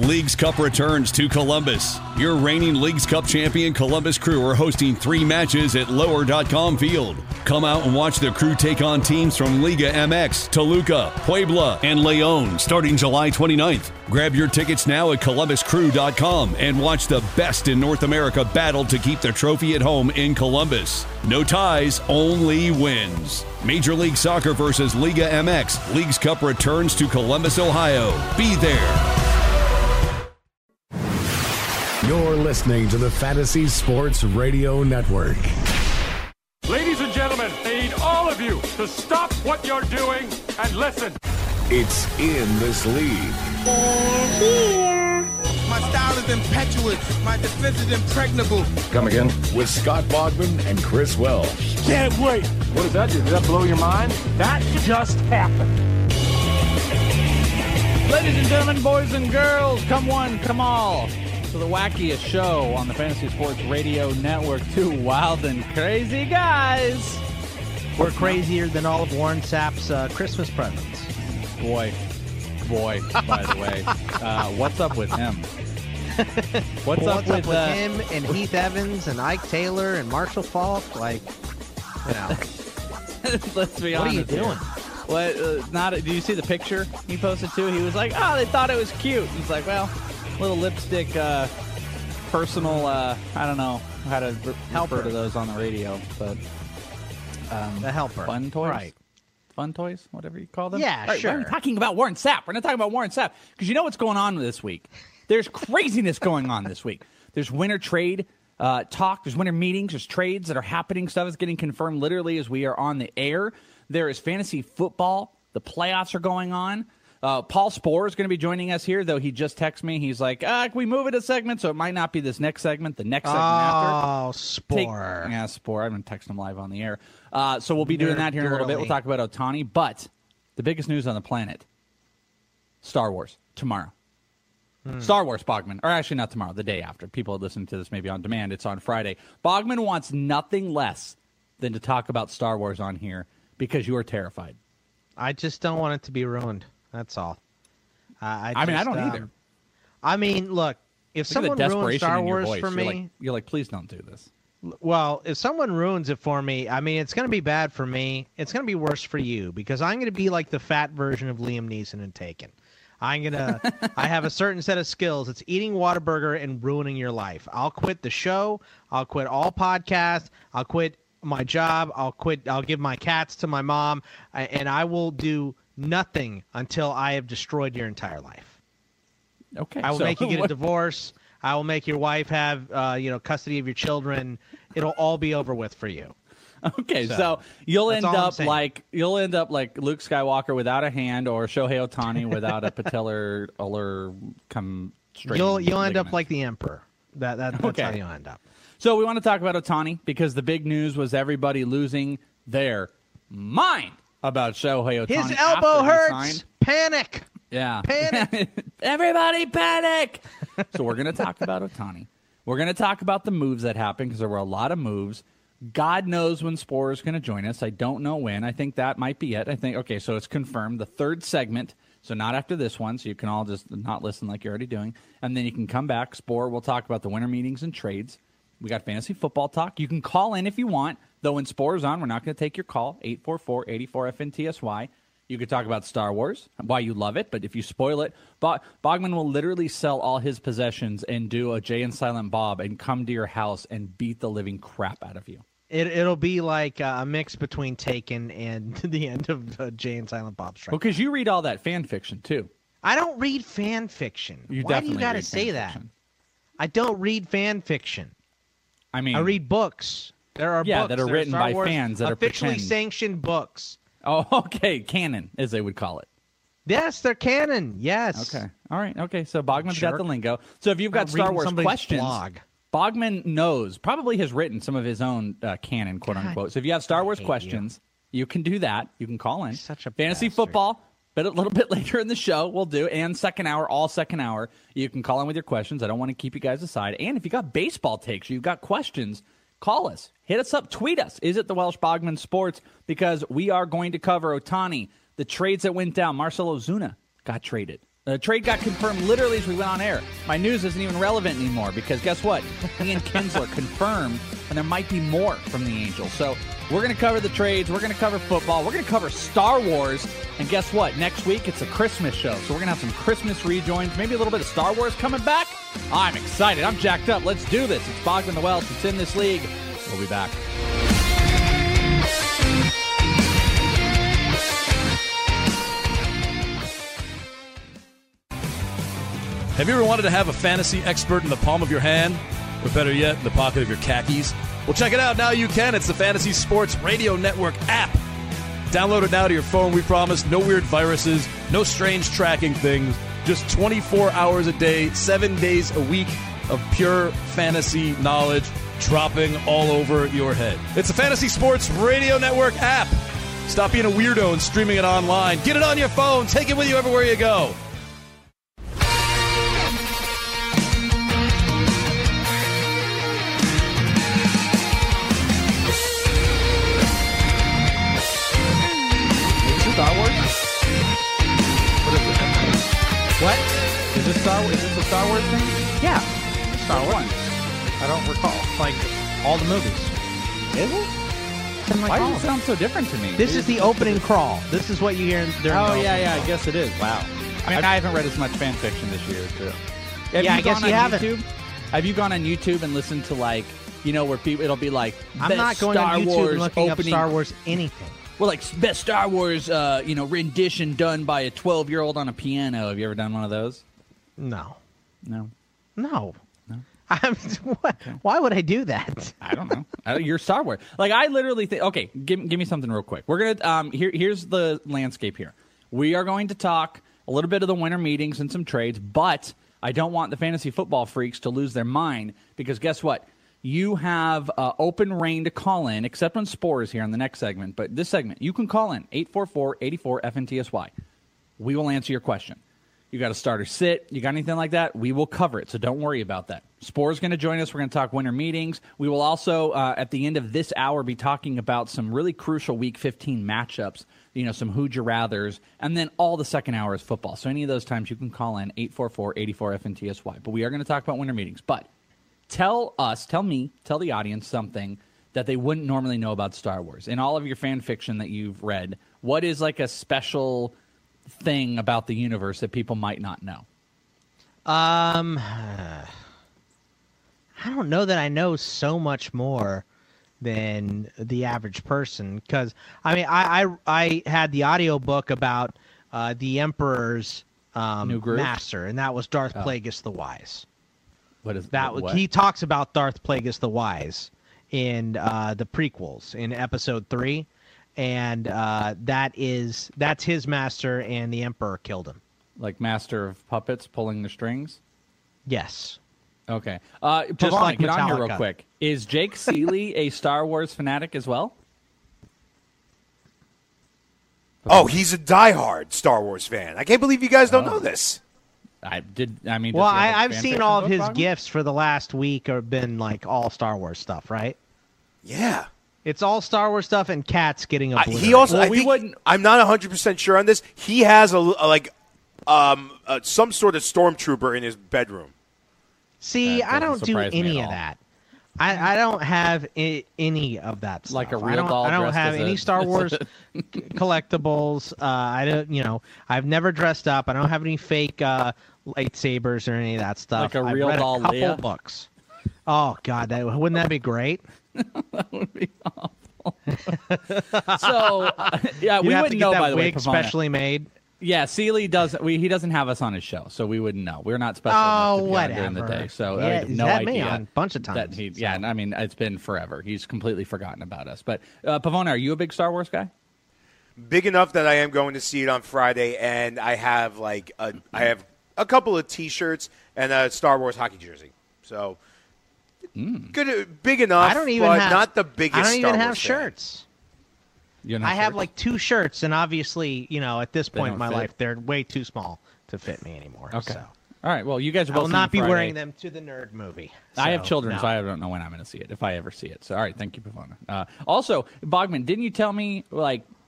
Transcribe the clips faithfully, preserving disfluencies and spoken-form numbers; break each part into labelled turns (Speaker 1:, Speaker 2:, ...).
Speaker 1: Leagues Cup returns to Columbus. Your reigning Leagues Cup champion Columbus Crew are hosting three matches at lower dot com Field. Come out and watch the Crew take on teams from Liga M X, Toluca, Puebla, and León starting July twenty-ninth. Grab your tickets now at columbus crew dot com and watch the best in North America battle to keep the trophy at home in Columbus. No ties, only wins. Major League Soccer versus Liga M X. Leagues Cup returns to Columbus, Ohio. Be there.
Speaker 2: You're listening to the Fantasy Sports Radio Network.
Speaker 3: Ladies and gentlemen, I need all of you to stop what you're doing and listen.
Speaker 2: It's In This League.
Speaker 4: They're here. My style is impetuous. My defense is impregnable.
Speaker 2: Come again? With Scott Bogman and Chris Welsh.
Speaker 3: Can't wait. What does that do? Does that blow your mind? That just happened.
Speaker 5: Ladies and gentlemen, boys and girls, come one, come all, to the wackiest show on the Fantasy Sports Radio Network. Two wild and crazy guys.
Speaker 6: We're crazier than all of Warren Sapp's uh, Christmas presents.
Speaker 5: Boy, boy, by the way. Uh, what's up with him? What's,
Speaker 6: what's
Speaker 5: up,
Speaker 6: up
Speaker 5: with,
Speaker 6: with
Speaker 5: uh,
Speaker 6: him and Heath Evans and Ike Taylor and Marshall Falk? Like, you know.
Speaker 5: Let's be
Speaker 6: what
Speaker 5: honest.
Speaker 6: What are you doing?
Speaker 5: Here. What? Uh, not. Did you see the picture he posted too? He was like, "Oh, they thought it was cute." He's like, "Well, little lipstick, uh, personal. Uh, I don't know how to re- refer to those on the radio, but um,
Speaker 6: the helper,
Speaker 5: fun toys,
Speaker 6: right?
Speaker 5: Fun toys, whatever you call them.
Speaker 6: Yeah,
Speaker 5: right,
Speaker 6: sure.
Speaker 5: We're talking about Warren Sapp. We're not talking about Warren Sapp because you know what's going on this week. There's craziness going on this week. There's winter trade uh, talk. There's winter meetings. There's trades that are happening. Stuff is getting confirmed literally as we are on the air. There is fantasy football. The playoffs are going on. Uh, Paul Sporer is going to be joining us here, though he just texted me. He's like, ah, can we move it a segment? So it might not be this next segment, the next segment
Speaker 6: oh,
Speaker 5: after.
Speaker 6: Oh, Sporer.
Speaker 5: Take, yeah, Sporer. I've been texting him live on the air. Uh, so we'll be doing that here in a little bit. We'll talk about Ohtani. But the biggest news on the planet, Star Wars, tomorrow. Hmm. Star Wars, Bogman. Or actually not tomorrow, the day after. People listen to this maybe on demand. It's on Friday. Bogman wants nothing less than to talk about Star Wars on here because you are terrified.
Speaker 6: I just don't want it to be ruined. That's all. Uh, I,
Speaker 5: I mean,
Speaker 6: just,
Speaker 5: I don't
Speaker 6: um,
Speaker 5: either.
Speaker 6: I mean, look, if
Speaker 5: look
Speaker 6: someone ruins Star Wars for
Speaker 5: you're
Speaker 6: me...
Speaker 5: Like, you're like, please don't do this.
Speaker 6: Well, if someone ruins it for me, I mean, it's going to be bad for me. It's going to be worse for you because I'm going to be like the fat version of Liam Neeson in Taken. I'm going to... I have a certain set of skills. It's eating Whataburger and ruining your life. I'll quit the show. I'll quit all podcasts. I'll quit my job. I'll quit. I'll give my cats to my mom, and I will do nothing until I have destroyed your entire life.
Speaker 5: Okay.
Speaker 6: I will
Speaker 5: so
Speaker 6: make you get
Speaker 5: what?
Speaker 6: a divorce. I will make your wife have, uh, you know, custody of your children. It'll all be over with for you.
Speaker 5: Okay, so,
Speaker 6: so
Speaker 5: you'll end
Speaker 6: all I'm
Speaker 5: up
Speaker 6: saying.
Speaker 5: like you'll end up like Luke Skywalker without a hand, or Shohei Ohtani without a patellar ulnar come straight.
Speaker 6: You'll you'll end
Speaker 5: ligament.
Speaker 6: up like the emperor. That that that's
Speaker 5: Okay.
Speaker 6: how you'll end up.
Speaker 5: So we want to talk about Ohtani because the big news was everybody losing their mind about Shohei Ohtani.
Speaker 6: His elbow
Speaker 5: after he
Speaker 6: hurts.
Speaker 5: signed.
Speaker 6: Panic.
Speaker 5: Yeah.
Speaker 6: Panic.
Speaker 5: Everybody panic. So we're going to talk about Ohtani. We're going to talk about the moves that happened because there were a lot of moves. God knows when Sporer is going to join us. I don't know when. I think that might be it. I think, okay, so it's confirmed. The third segment, so not after this one, so you can all just not listen like you're already doing. And then you can come back. Sporer, we'll talk about the winter meetings and trades. We got fantasy football talk. You can call in if you want. Though when Sporer's on, we're not going to take your call. eight four four, eight four, F N T S Y. You could talk about Star Wars, why you love it, but if you spoil it, Bo- Bogman will literally sell all his possessions and do a Jay and Silent Bob and come to your house and beat the living crap out of you.
Speaker 6: It it'll be like a mix between Taken and the end of uh, Jay and Silent Bob Strike.
Speaker 5: Well, because you read all that fan fiction too.
Speaker 6: I don't read fan fiction.
Speaker 5: You
Speaker 6: Why do
Speaker 5: definitely
Speaker 6: you got to
Speaker 5: read
Speaker 6: say
Speaker 5: fan
Speaker 6: that?
Speaker 5: fiction.
Speaker 6: I don't read fan fiction.
Speaker 5: I mean,
Speaker 6: I read books. There are
Speaker 5: yeah,
Speaker 6: books
Speaker 5: that are
Speaker 6: There
Speaker 5: written
Speaker 6: Star
Speaker 5: by
Speaker 6: Wars
Speaker 5: fans that are
Speaker 6: officially
Speaker 5: pretend.
Speaker 6: sanctioned books.
Speaker 5: Oh, okay, canon, as they would call it.
Speaker 6: Yes, they're canon. Yes.
Speaker 5: Okay, all right, okay. So Bogman's got
Speaker 6: Jerk.
Speaker 5: the lingo. So if you've got
Speaker 6: I'm
Speaker 5: Star
Speaker 6: reading
Speaker 5: Wars
Speaker 6: somebody's
Speaker 5: questions,
Speaker 6: blog.
Speaker 5: Bogman knows, probably has written some of his own uh, canon, quote unquote. So if you have Star Wars
Speaker 6: hate
Speaker 5: questions, you. you can do that. You can call in.
Speaker 6: Such a
Speaker 5: fantasy
Speaker 6: bastard.
Speaker 5: football. But a little bit later in the show, we'll do, and second hour, all second hour, you can call in with your questions. I don't want to keep you guys aside. And if you got baseball takes, you've got questions, call us. Hit us up. Tweet us. Is it the Welsh Bogman Sports? Because we are going to cover Ohtani, the trades that went down. Marcell Ozuna got traded. The trade got confirmed literally as we went on air. My news isn't even relevant anymore because guess what? Ian Kinsler confirmed, and there might be more from the Angels. So we're going to cover the trades. We're going to cover football. We're going to cover Star Wars. And guess what? Next week, it's a Christmas show. So we're going to have some Christmas rejoins, maybe a little bit of Star Wars coming back. I'm excited. I'm jacked up. Let's do this. It's Bogman the Welsh. It's In This League. We'll be back.
Speaker 7: Have you ever wanted to have a fantasy expert in the palm of your hand? Or better yet, in the pocket of your khakis? Well, check it out. Now you can. It's the Fantasy Sports Radio Network app. Download it now to your phone. We promise no weird viruses, no strange tracking things. Just twenty-four hours a day, seven days a week of pure fantasy knowledge dropping all over your head. It's the Fantasy Sports Radio Network app. Stop being a weirdo and streaming it online. Get it on your phone. Take it with you everywhere you go.
Speaker 5: Star Wars? What is it? What? Is this Star Wars? Is this a Star Wars thing?
Speaker 6: Yeah. Star Wars.
Speaker 5: One. I don't recall.
Speaker 6: Like all the movies.
Speaker 5: Is it?
Speaker 6: Like
Speaker 5: Why
Speaker 6: all
Speaker 5: does it
Speaker 6: of
Speaker 5: sound so different to me?
Speaker 6: This
Speaker 5: It
Speaker 6: is the opening crawl. This is what you hear during
Speaker 5: Oh,
Speaker 6: the
Speaker 5: yeah, yeah,
Speaker 6: crawl.
Speaker 5: I guess it is. Wow. I mean, I haven't read as much fan fiction this year, too. Have
Speaker 6: Yeah,
Speaker 5: you
Speaker 6: I guess
Speaker 5: gone
Speaker 6: you
Speaker 5: on
Speaker 6: haven't.
Speaker 5: YouTube? Have you gone on YouTube and listened to, like, you know, where people, it'll be like,
Speaker 6: I'm
Speaker 5: best
Speaker 6: not going
Speaker 5: Star
Speaker 6: on YouTube
Speaker 5: Wars
Speaker 6: and looking
Speaker 5: opening,
Speaker 6: up Star Wars anything.
Speaker 5: Well, like, best Star Wars, uh, you know, rendition done by a twelve-year-old on a piano. Have you ever done one of those?
Speaker 6: No.
Speaker 5: No.
Speaker 6: No. No. I'm, what, why would I do that?
Speaker 5: I don't know. I, you're Star Wars. Like, I literally think, okay, give, give me something real quick. We're going to, um, here, here's the landscape here. We are going to talk a little bit of the winter meetings and some trades, but I don't want the fantasy football freaks to lose their mind because guess what? You have uh, open reign to call in, except on Spores here in the next segment. But this segment, you can call in eight four four, eight four, F N T S Y. We will answer your question. You got a starter sit, you got anything like that, we will cover it. So don't worry about that. Spore's going to join us. We're going to talk winter meetings. We will also, uh, at the end of this hour, be talking about some really crucial Week fifteen matchups, you know, some who'd you rathers, and then all the second hour is football. So any of those times you can call in eight four four, eight four, F N T S Y. But we are going to talk about winter meetings. But tell us, tell me, tell the audience something that they wouldn't normally know about Star Wars. In all of your fan fiction that you've read, what is like a special thing about the universe that people might not know?
Speaker 6: Um, I don't know that I know so much more than the average person because, I mean, I, I, I had the audiobook about uh, the Emperor's um,
Speaker 5: New Groove?
Speaker 6: master, and that was Darth
Speaker 5: Oh.
Speaker 6: Plagueis the Wise.
Speaker 5: What is
Speaker 6: That
Speaker 5: what?
Speaker 6: He talks about Darth Plagueis the Wise in uh, the prequels in episode three, and uh, that is that's his master, and the Emperor killed him.
Speaker 5: Like master of puppets pulling the strings?
Speaker 6: Yes.
Speaker 5: Okay. Uh,
Speaker 6: Just
Speaker 5: Pavone,
Speaker 6: like
Speaker 5: get on here real
Speaker 6: Metallica.
Speaker 5: quick. Is Jake Seeley a Star Wars fanatic as well?
Speaker 8: Oh, he's a diehard Star Wars fan. I can't believe you guys don't
Speaker 5: Oh.
Speaker 8: know this.
Speaker 5: I did. I mean, does
Speaker 6: Well,
Speaker 5: he have a
Speaker 6: I, I've
Speaker 5: fan
Speaker 6: seen
Speaker 5: fiction
Speaker 6: all of
Speaker 5: book,
Speaker 6: his
Speaker 5: Bogman?
Speaker 6: gifts for the last week have been like all Star Wars stuff, right?
Speaker 8: Yeah.
Speaker 6: It's all Star Wars stuff and cats getting
Speaker 8: I,
Speaker 6: obliterated.
Speaker 8: he also,
Speaker 5: Well,
Speaker 8: I
Speaker 5: we
Speaker 8: think,
Speaker 5: wouldn't-
Speaker 8: I'm not one hundred percent sure on this. He has a, a like um uh, some sort of stormtrooper in his bedroom.
Speaker 6: See,
Speaker 5: That
Speaker 6: I don't
Speaker 5: doesn't
Speaker 6: do
Speaker 5: surprise me
Speaker 6: any
Speaker 5: at
Speaker 6: of
Speaker 5: all.
Speaker 6: that. I, I don't have I- any of that stuff.
Speaker 5: Like a
Speaker 6: I
Speaker 5: real
Speaker 6: don't,
Speaker 5: doll
Speaker 6: I don't
Speaker 5: dressed
Speaker 6: have
Speaker 5: as
Speaker 6: any
Speaker 5: a-
Speaker 6: Star Wars c- collectibles. Uh, I don't, you know, I've never dressed up. I don't have any fake uh, lightsabers or any of that stuff.
Speaker 5: Like a
Speaker 6: I've
Speaker 5: real
Speaker 6: read
Speaker 5: doll
Speaker 6: a couple
Speaker 5: Leia?
Speaker 6: books. Oh God, that, wouldn't that be great?
Speaker 5: That would be awful. So, uh, yeah,
Speaker 6: You
Speaker 5: we
Speaker 6: have
Speaker 5: wouldn't
Speaker 6: to get
Speaker 5: know,
Speaker 6: that
Speaker 5: by the way,
Speaker 6: wig
Speaker 5: Pavone.
Speaker 6: specially made.
Speaker 5: Yeah, Seeley doesn't. We, he doesn't have us on his show, so we wouldn't know. We're not special
Speaker 6: Oh,
Speaker 5: enough to be on during the
Speaker 6: whatever.
Speaker 5: day. So
Speaker 6: Yeah,
Speaker 5: I have
Speaker 6: he's
Speaker 5: no
Speaker 6: had me
Speaker 5: idea
Speaker 6: on a bunch of
Speaker 5: that
Speaker 6: times,
Speaker 5: he,
Speaker 6: so.
Speaker 5: Yeah, I mean, it's been forever. He's completely forgotten about us. But uh, Pavone, are you a big Star Wars guy?
Speaker 8: Big enough that I am going to see it on Friday, and I have like a, I have a couple of T-shirts and a Star Wars hockey jersey. So good, big enough.
Speaker 6: I don't even
Speaker 8: but
Speaker 6: have.
Speaker 8: not the biggest.
Speaker 6: I don't even
Speaker 8: Star
Speaker 6: have
Speaker 8: Wars fan.
Speaker 6: shirts.
Speaker 5: You know,
Speaker 6: I have
Speaker 5: shirts?
Speaker 6: like two shirts, and obviously, you know, at this
Speaker 5: They
Speaker 6: point in
Speaker 5: don't
Speaker 6: my
Speaker 5: fit?
Speaker 6: life, they're way too small to fit me anymore.
Speaker 5: Okay.
Speaker 6: So.
Speaker 5: All right. Well, you guys are
Speaker 6: I
Speaker 5: both
Speaker 6: will
Speaker 5: seeing
Speaker 6: not be
Speaker 5: Friday.
Speaker 6: wearing them to the nerd movie.
Speaker 5: I have
Speaker 6: So,
Speaker 5: children,
Speaker 6: no.
Speaker 5: so I don't know when I'm going to see it, if I ever see it. So, all right, thank you, Pavone. Uh, also, Bogman, didn't you tell me, like,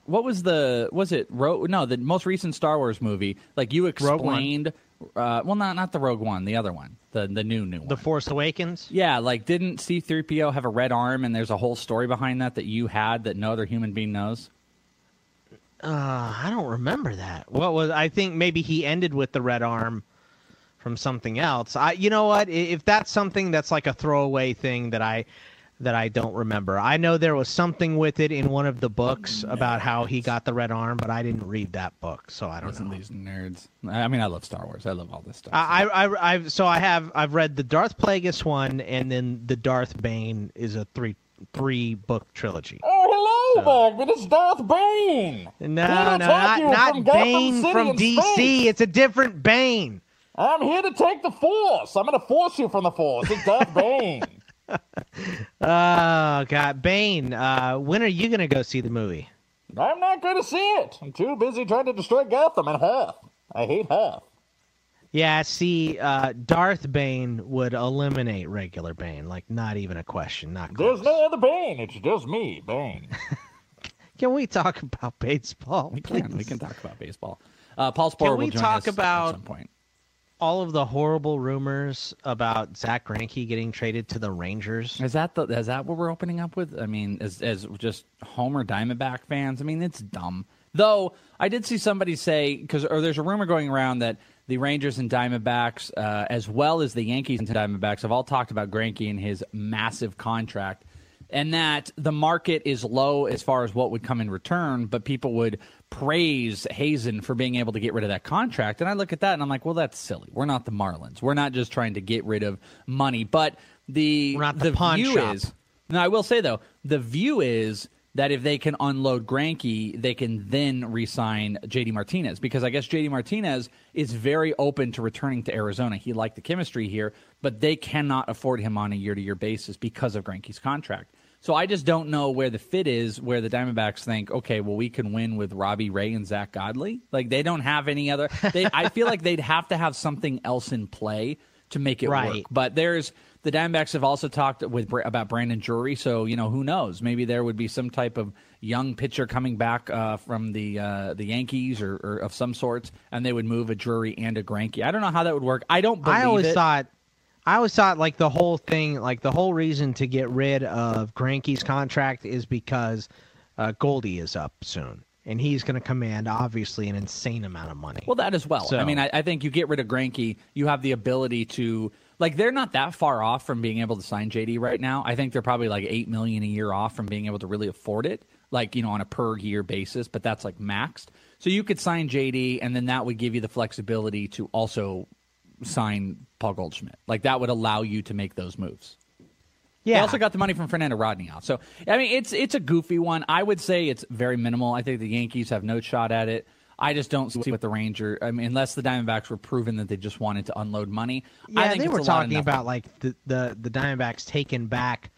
Speaker 5: what was the was it Rogue? No, the most recent Star Wars movie. Like you explained. Uh, well, not not the Rogue One, the other one, the the new new one.
Speaker 6: The Force Awakens.
Speaker 5: Yeah, like didn't C three P O have a red arm, and there's a whole story behind that that you had that no other human being knows.
Speaker 6: Uh, I don't remember that. What was? I think maybe he ended with the red arm from something else. I, you know what? If that's something that's like a throwaway thing that I that I don't remember. I know there was something with it in one of the books about how he got the red arm, but I didn't read that book, so I don't
Speaker 5: Listen,
Speaker 6: know.
Speaker 5: These nerds. I mean, I love Star Wars. I love all this stuff.
Speaker 6: I, I, I've so I have I've read the Darth Plagueis one, and then the Darth Bane is a three three book trilogy.
Speaker 9: Oh, hello, Bagman. It's Darth Bane.
Speaker 6: No, no, not not Bane from D C. It's a different Bane.
Speaker 9: I'm here to take the Force. I'm going to force you from the Force. It's Darth Bane.
Speaker 6: Oh, God. Bane, uh, when are you going to go see the movie?
Speaker 9: I'm not going to see it. I'm too busy trying to destroy Gotham and Hoth. I hate Hoth.
Speaker 6: Yeah, see, uh, Darth Bane would eliminate regular Bane. Like, not even a question. Not close.
Speaker 9: There's no other Bane. It's just me, Bane.
Speaker 6: Can we talk about baseball?
Speaker 5: We
Speaker 6: please?
Speaker 5: can. We can talk about baseball. Uh, Paul Sporer
Speaker 6: Can we
Speaker 5: will join
Speaker 6: talk
Speaker 5: us
Speaker 6: about
Speaker 5: at some point.
Speaker 6: All of the horrible rumors about Zach Greinke getting traded to the Rangers?
Speaker 5: Is that the is that what we're opening up with? I mean, as as just Homer Diamondback fans, I mean, it's dumb. Though I did see somebody say, because or there's a rumor going around that the Rangers and Diamondbacks, uh, as well as the Yankees and Diamondbacks, have all talked about Greinke and his massive contract, and that the market is low as far as what would come in return, but people would praise Hazen for being able to get rid of that contract. And I look at that and I'm like, well, that's silly. We're not the Marlins. We're not just trying to get rid of money. But the,
Speaker 6: We're not the
Speaker 5: the
Speaker 6: pawn
Speaker 5: view
Speaker 6: shop.
Speaker 5: is, now I will say, though, the view is that if they can unload Greinke, they can then re-sign J D Martinez, because I guess J D Martinez is very open to returning to Arizona. He liked the chemistry here, but they cannot afford him on a year-to-year basis because of Greinke's contract. So I just don't know where the fit is, where the Diamondbacks think, okay, well, we can win with Robbie Ray and Zach Godley. Like, they don't have any other they, – I feel like they'd have to have something else in play to make it
Speaker 6: Right.
Speaker 5: work. But there's – the Diamondbacks have also talked with about Brandon Drury, so, you know, who knows? Maybe there would be some type of young pitcher coming back uh, from the uh, the Yankees or, or of some sorts, and they would move a Drury and a Greinke. I don't know how that would work. I don't believe
Speaker 6: I always
Speaker 5: it.
Speaker 6: thought – I always thought like the whole thing, like the whole reason to get rid of Greinke's contract is because uh, Goldie is up soon, and he's going to command obviously an insane amount of money.
Speaker 5: Well, that as well.
Speaker 6: So-
Speaker 5: I mean, I, I think you get rid of Greinke, you have the ability to like they're not that far off from being able to sign J D right now. I think they're probably like eight million a year off from being able to really afford it, like you know on a per year basis. But that's like maxed. So you could sign J D, and then that would give you the flexibility to also sign Paul Goldschmidt. Like that would allow you to make those moves.
Speaker 6: Yeah.
Speaker 5: They also got the money from Fernando Rodney off. So I mean, it's it's a goofy one. I would say it's very minimal. I think the Yankees have no shot at it. I just don't see what the Ranger. I mean, unless the Diamondbacks were proven that they just wanted to unload money.
Speaker 6: Yeah,
Speaker 5: I think
Speaker 6: they
Speaker 5: it's
Speaker 6: were
Speaker 5: a lot of
Speaker 6: talking
Speaker 5: nothing.
Speaker 6: about like the, the, the Diamondbacks taking back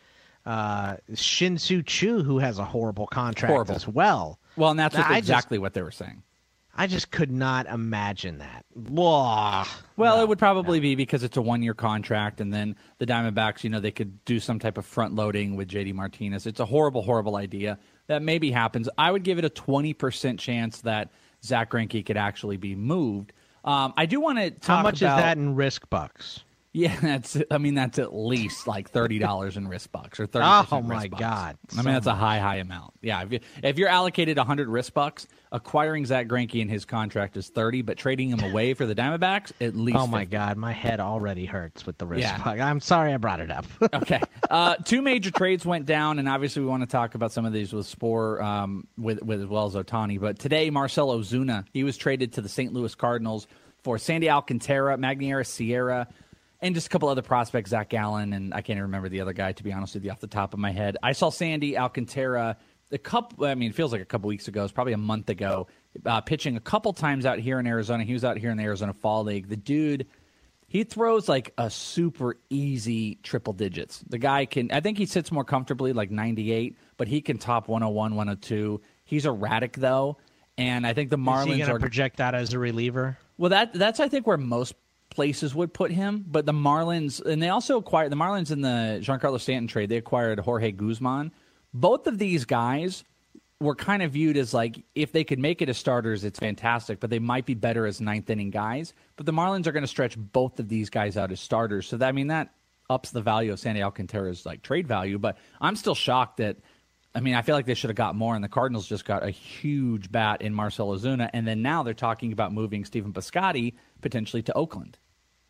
Speaker 6: uh, Shin-Soo Choo, who has a horrible contract
Speaker 5: Horrible.
Speaker 6: as well.
Speaker 5: Well, and that's what,
Speaker 6: I
Speaker 5: exactly
Speaker 6: just,
Speaker 5: what they were saying.
Speaker 6: I just could not imagine that. Blah.
Speaker 5: Well,
Speaker 6: No,
Speaker 5: it would probably
Speaker 6: no.
Speaker 5: be because it's a one-year contract, and then the Diamondbacks, you know, they could do some type of front-loading with J D Martinez. It's a horrible, horrible idea. That maybe happens. I would give it a twenty percent chance that Zach Greinke could actually be moved. Um, I do want to talk
Speaker 6: How much
Speaker 5: about,
Speaker 6: is that in risk bucks?
Speaker 5: Yeah, that's. I mean, that's at least like thirty dollars in risk bucks or thirty.
Speaker 6: Oh, my
Speaker 5: risk bucks.
Speaker 6: God.
Speaker 5: I mean, that's a high, high amount. Yeah, if, you, if you're allocated a hundred risk bucks, acquiring Zach Greinke in his contract is thirty, but trading him away for the Diamondbacks at least.
Speaker 6: Oh my
Speaker 5: fifty.
Speaker 6: God, my head already hurts with the wrist
Speaker 5: Yeah.
Speaker 6: puck. I'm sorry I brought it up.
Speaker 5: Okay. Uh, two major trades went down, and obviously we want to talk about some of these with Sporer, um, with, with as well as Ohtani. But today, Marcell Ozuna, he was traded to the Saint Louis Cardinals for Sandy Alcantara, Magniera Sierra, and just a couple other prospects, Zach Gallen, and I can't even remember the other guy, to be honest with you, off the top of my head. I saw Sandy Alcantara a couple, I mean, it feels like a couple weeks ago. It's probably a month ago, uh, pitching a couple times out here in Arizona. He was out here in the Arizona Fall League. The dude, he throws like a super easy triple digits. The guy can, I think he sits more comfortably like ninety-eight, but he can top one oh one, one oh two. He's erratic, though, and I think the Marlins
Speaker 6: Is he going
Speaker 5: are
Speaker 6: to project that as a reliever?
Speaker 5: Well, that that's I think where most places would put him, but the Marlins, and they also acquired the Marlins in the Giancarlo Stanton trade. They acquired Jorge Guzman. Both of these guys were kind of viewed as like, if they could make it as starters, it's fantastic, but they might be better as ninth inning guys. But the Marlins are going to stretch both of these guys out as starters. So that, I mean, that ups the value of Sandy Alcantara's like trade value. But I'm still shocked that, I mean, I feel like they should have got more, and the Cardinals just got a huge bat in Marcell Ozuna. And then now they're talking about moving Stephen Piscotty potentially to Oakland.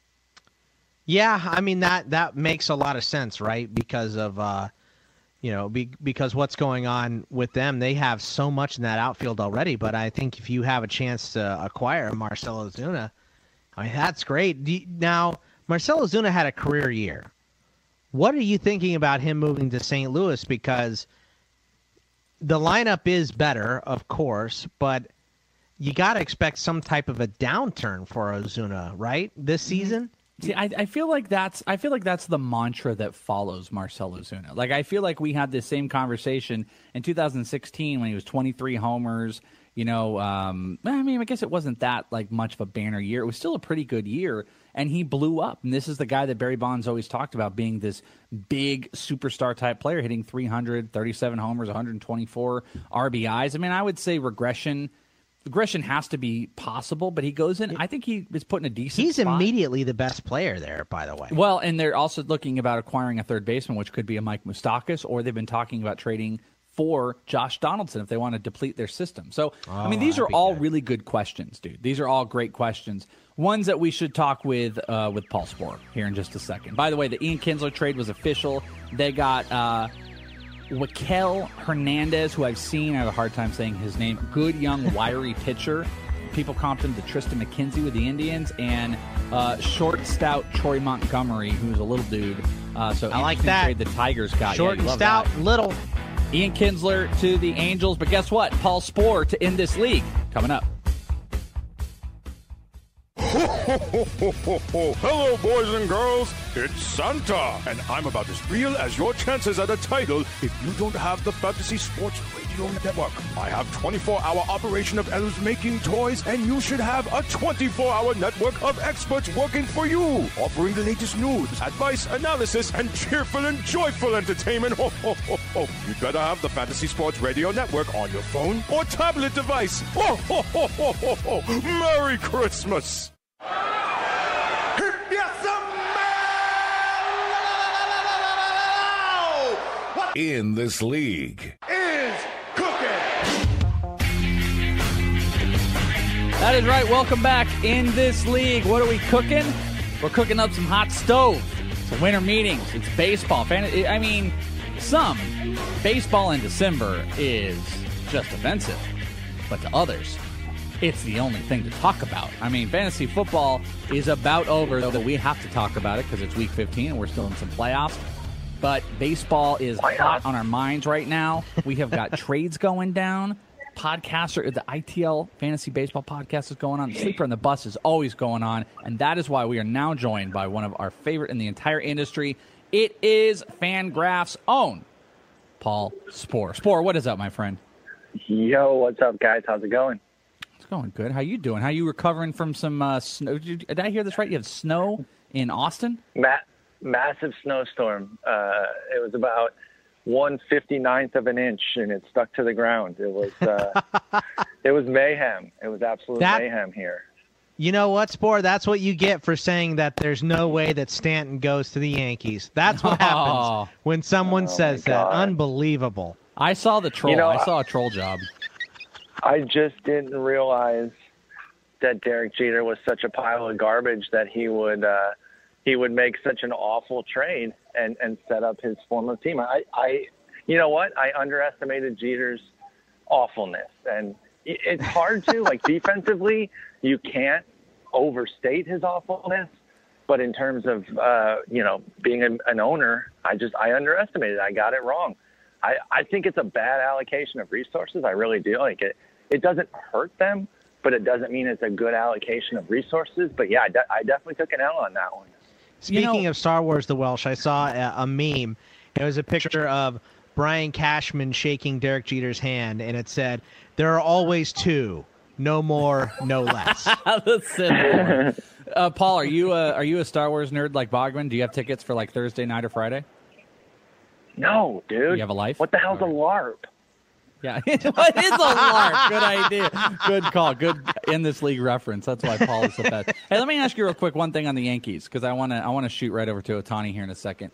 Speaker 6: Yeah, I mean, that, that makes a lot of sense, right? Because of, uh, you know, be, because what's going on with them, they have so much in that outfield already. But I think if you have a chance to acquire Marcell Ozuna, I mean, that's great. Do you, now, Marcell Ozuna had a career year. What are you thinking about him moving to Saint Louis? Because the lineup is better, of course, but you got to expect some type of a downturn for Ozuna, right? This season?
Speaker 5: See, I, I feel like that's I feel like that's the mantra that follows Marcell Ozuna. Like, I feel like we had this same conversation in two thousand sixteen when he was twenty-three homers. You know, um, I mean, I guess it wasn't that like much of a banner year. It was still a pretty good year, and he blew up. And this is the guy that Barry Bonds always talked about being this big superstar type player, hitting three hundred, thirty-seven homers, one hundred twenty-four R B Is. I mean, I would say regression. Regression has to be possible, but he goes in. I think he is put in a decent
Speaker 6: He's
Speaker 5: spot.
Speaker 6: Immediately the best player there, by the way.
Speaker 5: Well, and they're also looking about acquiring a third baseman, which could be a Mike Moustakas, or they've been talking about trading for Josh Donaldson if they want to deplete their system. So,
Speaker 6: oh,
Speaker 5: I mean, these are all
Speaker 6: good.
Speaker 5: really good questions, dude. These are all great questions. Ones that we should talk with uh, with Paul Sporer here in just a second. By the way, the Ian Kinsler trade was official. They got uh, Raquel Hernandez, who I've seen. I have a hard time saying his name. Good, young, wiry pitcher. People comped him to Tristan McKenzie with the Indians, and uh, short, stout Troy Montgomery, who's a little dude. Uh, so
Speaker 6: I like that.
Speaker 5: Trade the Tigers got.
Speaker 6: Short
Speaker 5: yeah,
Speaker 6: and
Speaker 5: love
Speaker 6: stout,
Speaker 5: that.
Speaker 6: little.
Speaker 5: Ian Kinsler to the Angels, but guess what? Paul Sporer to end this league. Coming up.
Speaker 3: Hello, boys and girls. It's Santa, and I'm about as real as your chances at a title if you don't have the Fantasy Sports Radio Network. I have twenty-four hour operation of elves making toys, and you should have a twenty-four hour network of experts working for you, offering the latest news, advice, analysis, and cheerful and joyful entertainment. Ho, ho, ho, ho. You'd better have the Fantasy Sports Radio Network on your phone or tablet device. Ho, ho, ho, ho, ho, ho. Merry Christmas.
Speaker 2: In this league
Speaker 3: Is cooking.
Speaker 5: That is right. Welcome back. In this league, what are we cooking? We're cooking up some hot stove. Some winter meetings. It's baseball. Fan- I mean, some baseball in December is just offensive, but to others, it's the only thing to talk about. I mean, fantasy football is about over, though we have to talk about it because it's week fifteen and we're still in some playoffs. But baseball is hot on our minds right now. We have got trades going down. Podcaster, the I T L Fantasy Baseball Podcast is going on. Sleeper on the Bus is always going on. And that is why we are now joined by one of our favorite in the entire industry. It is Fangraph's own Paul Sporer. Sporer, what is up, my friend?
Speaker 10: Yo, what's up, guys? How's it going?
Speaker 5: It's going good. How you doing? How you recovering from some uh, snow? Did, you, did I hear this right? You have snow in Austin?
Speaker 10: Matt. Massive snowstorm. Uh, it was about one fifty-ninth of an inch, and it stuck to the ground. It was uh, it was mayhem. It was absolute
Speaker 6: that,
Speaker 10: mayhem here.
Speaker 6: You know what, Sporer? That's what you get for saying that there's no way that Stanton goes to the Yankees. That's what happens
Speaker 5: oh.
Speaker 6: when someone
Speaker 10: oh
Speaker 6: says that. Unbelievable.
Speaker 5: I saw the troll.
Speaker 10: You know,
Speaker 5: I saw a troll job.
Speaker 10: I just didn't realize that Derek Jeter was such a pile of garbage that he would uh, – he would make such an awful trade and, and set up his former team. I, I, you know what? I underestimated Jeter's awfulness, and it's hard to like defensively. You can't overstate his awfulness, but in terms of uh, you know being an, an owner, I just I underestimated. I got it wrong. I, I think it's a bad allocation of resources. I really do. Like it. It doesn't hurt them, but it doesn't mean it's a good allocation of resources. But yeah, I, de- I definitely took an L on that one.
Speaker 6: Speaking
Speaker 5: you know,
Speaker 6: of Star Wars The Welsh, I saw a, a meme. It was a picture of Brian Cashman shaking Derek Jeter's hand, and it said, "There are always two, no more, no less."
Speaker 5: That's simple. uh, Paul, are you a, are you a Star Wars nerd like Bogman? Do you have tickets for like Thursday night or Friday?
Speaker 10: No, dude.
Speaker 5: You have a life?
Speaker 10: What the hell's
Speaker 5: right.
Speaker 10: a LARP?
Speaker 5: Yeah, it is a lark. Good idea. Good call. Good in this league reference. That's why Paul is the best. Hey, let me ask you real quick one thing on the Yankees, because I want to I want to shoot right over to Ohtani here in a second.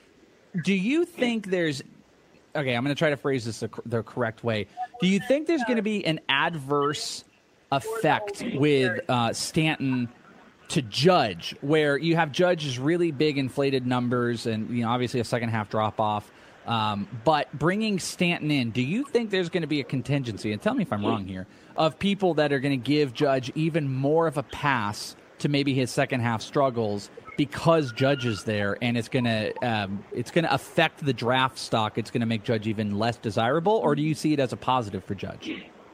Speaker 5: Do you think there's okay? I'm going to try to phrase this the, the correct way. Do you think there's going to be an adverse effect with uh, Stanton to Judge, where you have Judge's really big inflated numbers and, you know, obviously a second half drop off? Um, but bringing Stanton in, do you think there's going to be a contingency, and tell me if I'm wrong here, of people that are going to give Judge even more of a pass to maybe his second half struggles because Judge is there, and it's going to um, it's going to affect the draft stock? It's going to make Judge even less desirable, or do you see it as a positive for Judge?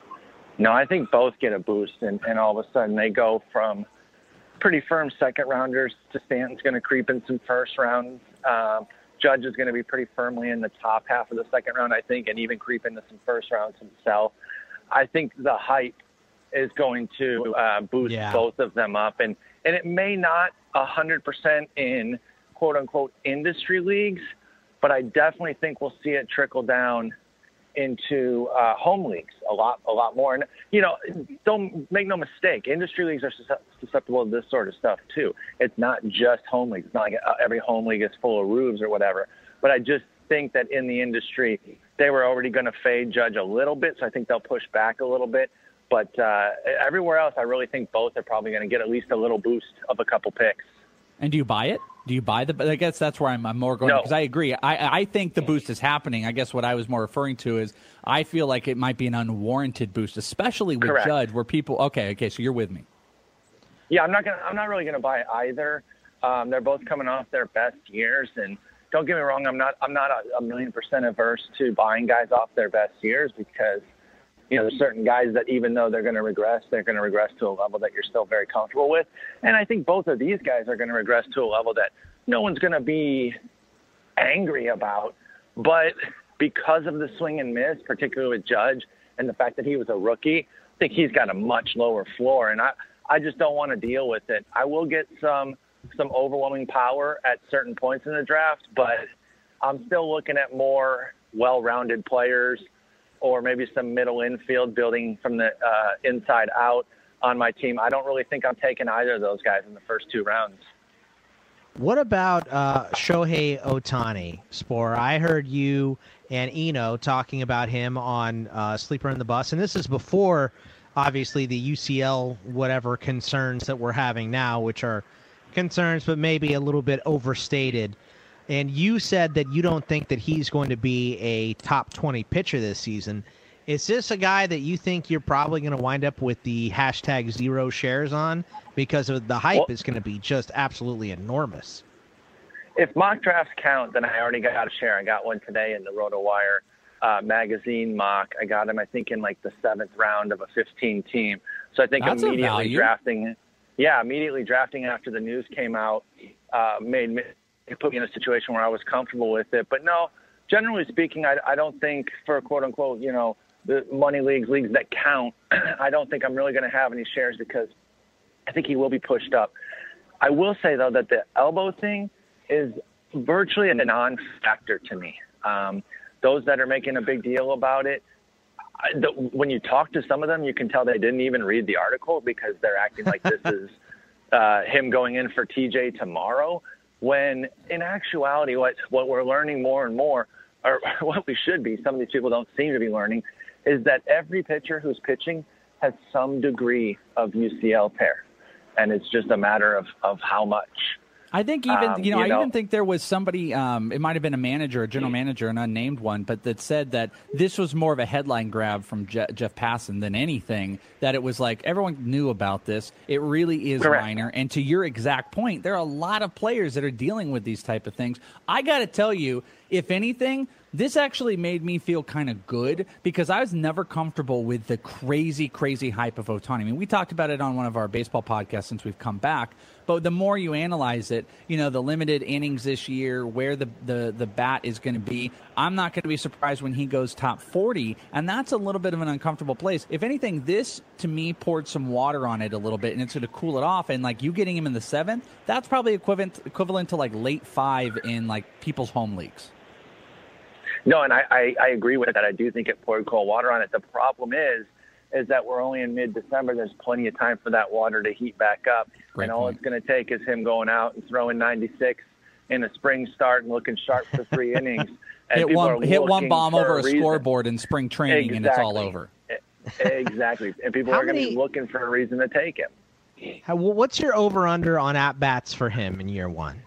Speaker 10: No, I think both get a boost, and, and all of a sudden they go from pretty firm second rounders to Stanton's going to creep in some first rounds. Um, Judge is going to be pretty firmly in the top half of the second round, I think, and even creep into some first rounds himself. I think the hype is going to uh, boost yeah. both of them up. And, and it may not one hundred percent in quote-unquote industry leagues, but I definitely think we'll see it trickle down into uh, home leagues a lot, a lot more. And, you know, don't make no mistake, industry leagues are susceptible to this sort of stuff too. It's not just home leagues. It's not like every home league is full of rubes or whatever. But I just think that in the industry, they were already going to fade Judge a little bit, so I think they'll push back a little bit. But uh, everywhere else, I really think both are probably going to get at least a little boost of a couple picks.
Speaker 5: And do you buy it? Do you buy the? I guess that's where I'm, I'm more going, because no. I agree. I, I think the boost is happening. I guess what I was more referring to is I feel like it might be an unwarranted boost, especially with
Speaker 10: Correct.
Speaker 5: Judge, where people. Okay, okay, so you're with me.
Speaker 10: Yeah, I'm not gonna. I'm not really gonna buy either. Um, they're both coming off their best years, and don't get me wrong. I'm not. I'm not a, a million percent averse to buying guys off their best years, because you know, there's certain guys that even though they're going to regress, they're going to regress to a level that you're still very comfortable with. And I think both of these guys are going to regress to a level that no one's going to be angry about. But because of the swing and miss, particularly with Judge, and the fact that he was a rookie, I think he's got a much lower floor. And I, I just don't want to deal with it. I will get some some overwhelming power at certain points in the draft, but I'm still looking at more well-rounded players, or maybe some middle infield building from the uh, inside out on my team. I don't really think I'm taking either of those guys in the first two rounds.
Speaker 6: What about uh, Shohei Ohtani, Spore? I heard you and Eno talking about him on uh, Sleeper in the Bus, and this is before, obviously, the U C L whatever concerns that we're having now, which are concerns but maybe a little bit overstated. And you said that you don't think that he's going to be a top twenty pitcher this season. Is this a guy that you think you're probably going to wind up with the hashtag zero shares on, because of the hype well, is going to be just absolutely enormous?
Speaker 10: If mock drafts count, then I already got a share. I got one today in the RotoWire uh, magazine mock. I got him, I think, in like the seventh round of a fifteen team. So I think That's immediately drafting, yeah, immediately drafting after the news came out uh, made me. It put me in a situation where I was comfortable with it. But no, generally speaking, I, I don't think for quote unquote, you know, the money leagues, leagues that count, I don't think I'm really going to have any shares, because I think he will be pushed up. I will say, though, that the elbow thing is virtually a non-factor to me. Um, those that are making a big deal about it, I, the, when you talk to some of them, you can tell they didn't even read the article, because they're acting like this is uh, him going in for T J tomorrow. When in actuality, what what we're learning more and more, or what we should be, some of these people don't seem to be learning, is that every pitcher who's pitching has some degree of U C L tear. And it's just a matter of, of how much.
Speaker 5: I think even,
Speaker 10: um,
Speaker 5: you know,
Speaker 10: you know,
Speaker 5: I even think there was somebody, um, it might have been a manager, a general manager, an unnamed one, but that said that this was more of a headline grab from Je- Jeff Passan than anything, that it was like everyone knew about this. It really is
Speaker 10: Correct.
Speaker 5: minor. And to your exact point, there are a lot of players that are dealing with these type of things. I got to tell you, if anything, this actually made me feel kind of good, because I was never comfortable with the crazy, crazy hype of Ohtani. I mean, we talked about it on one of our baseball podcasts since we've come back, but the more you analyze it, you know, the limited innings this year, where the, the, the bat is going to be, I'm not going to be surprised when he goes top forty, and that's a little bit of an uncomfortable place. If anything, this, to me, poured some water on it a little bit, and it's going to cool it off, and, like, you getting him in the seventh, that's probably equivalent, equivalent to, like, late five in, like, people's home leagues.
Speaker 10: No, and I, I, I agree with that. I do think it poured cold water on it. The problem is, is that we're only in mid-December. There's plenty of time for that water to heat back up.
Speaker 5: Great
Speaker 10: and all
Speaker 5: point.
Speaker 10: it's going to take is him going out and throwing ninety-six in a spring start and looking sharp for three innings. And
Speaker 5: hit
Speaker 10: people
Speaker 5: one,
Speaker 10: are
Speaker 5: hit one
Speaker 10: looking
Speaker 5: bomb
Speaker 10: for
Speaker 5: over a
Speaker 10: reason.
Speaker 5: scoreboard in spring training,
Speaker 10: exactly.
Speaker 5: and it's all over.
Speaker 10: Exactly. And people
Speaker 6: How
Speaker 10: are going to
Speaker 6: many-
Speaker 10: be looking for a reason to take him.
Speaker 6: How, what's your over-under on at-bats for him in year one?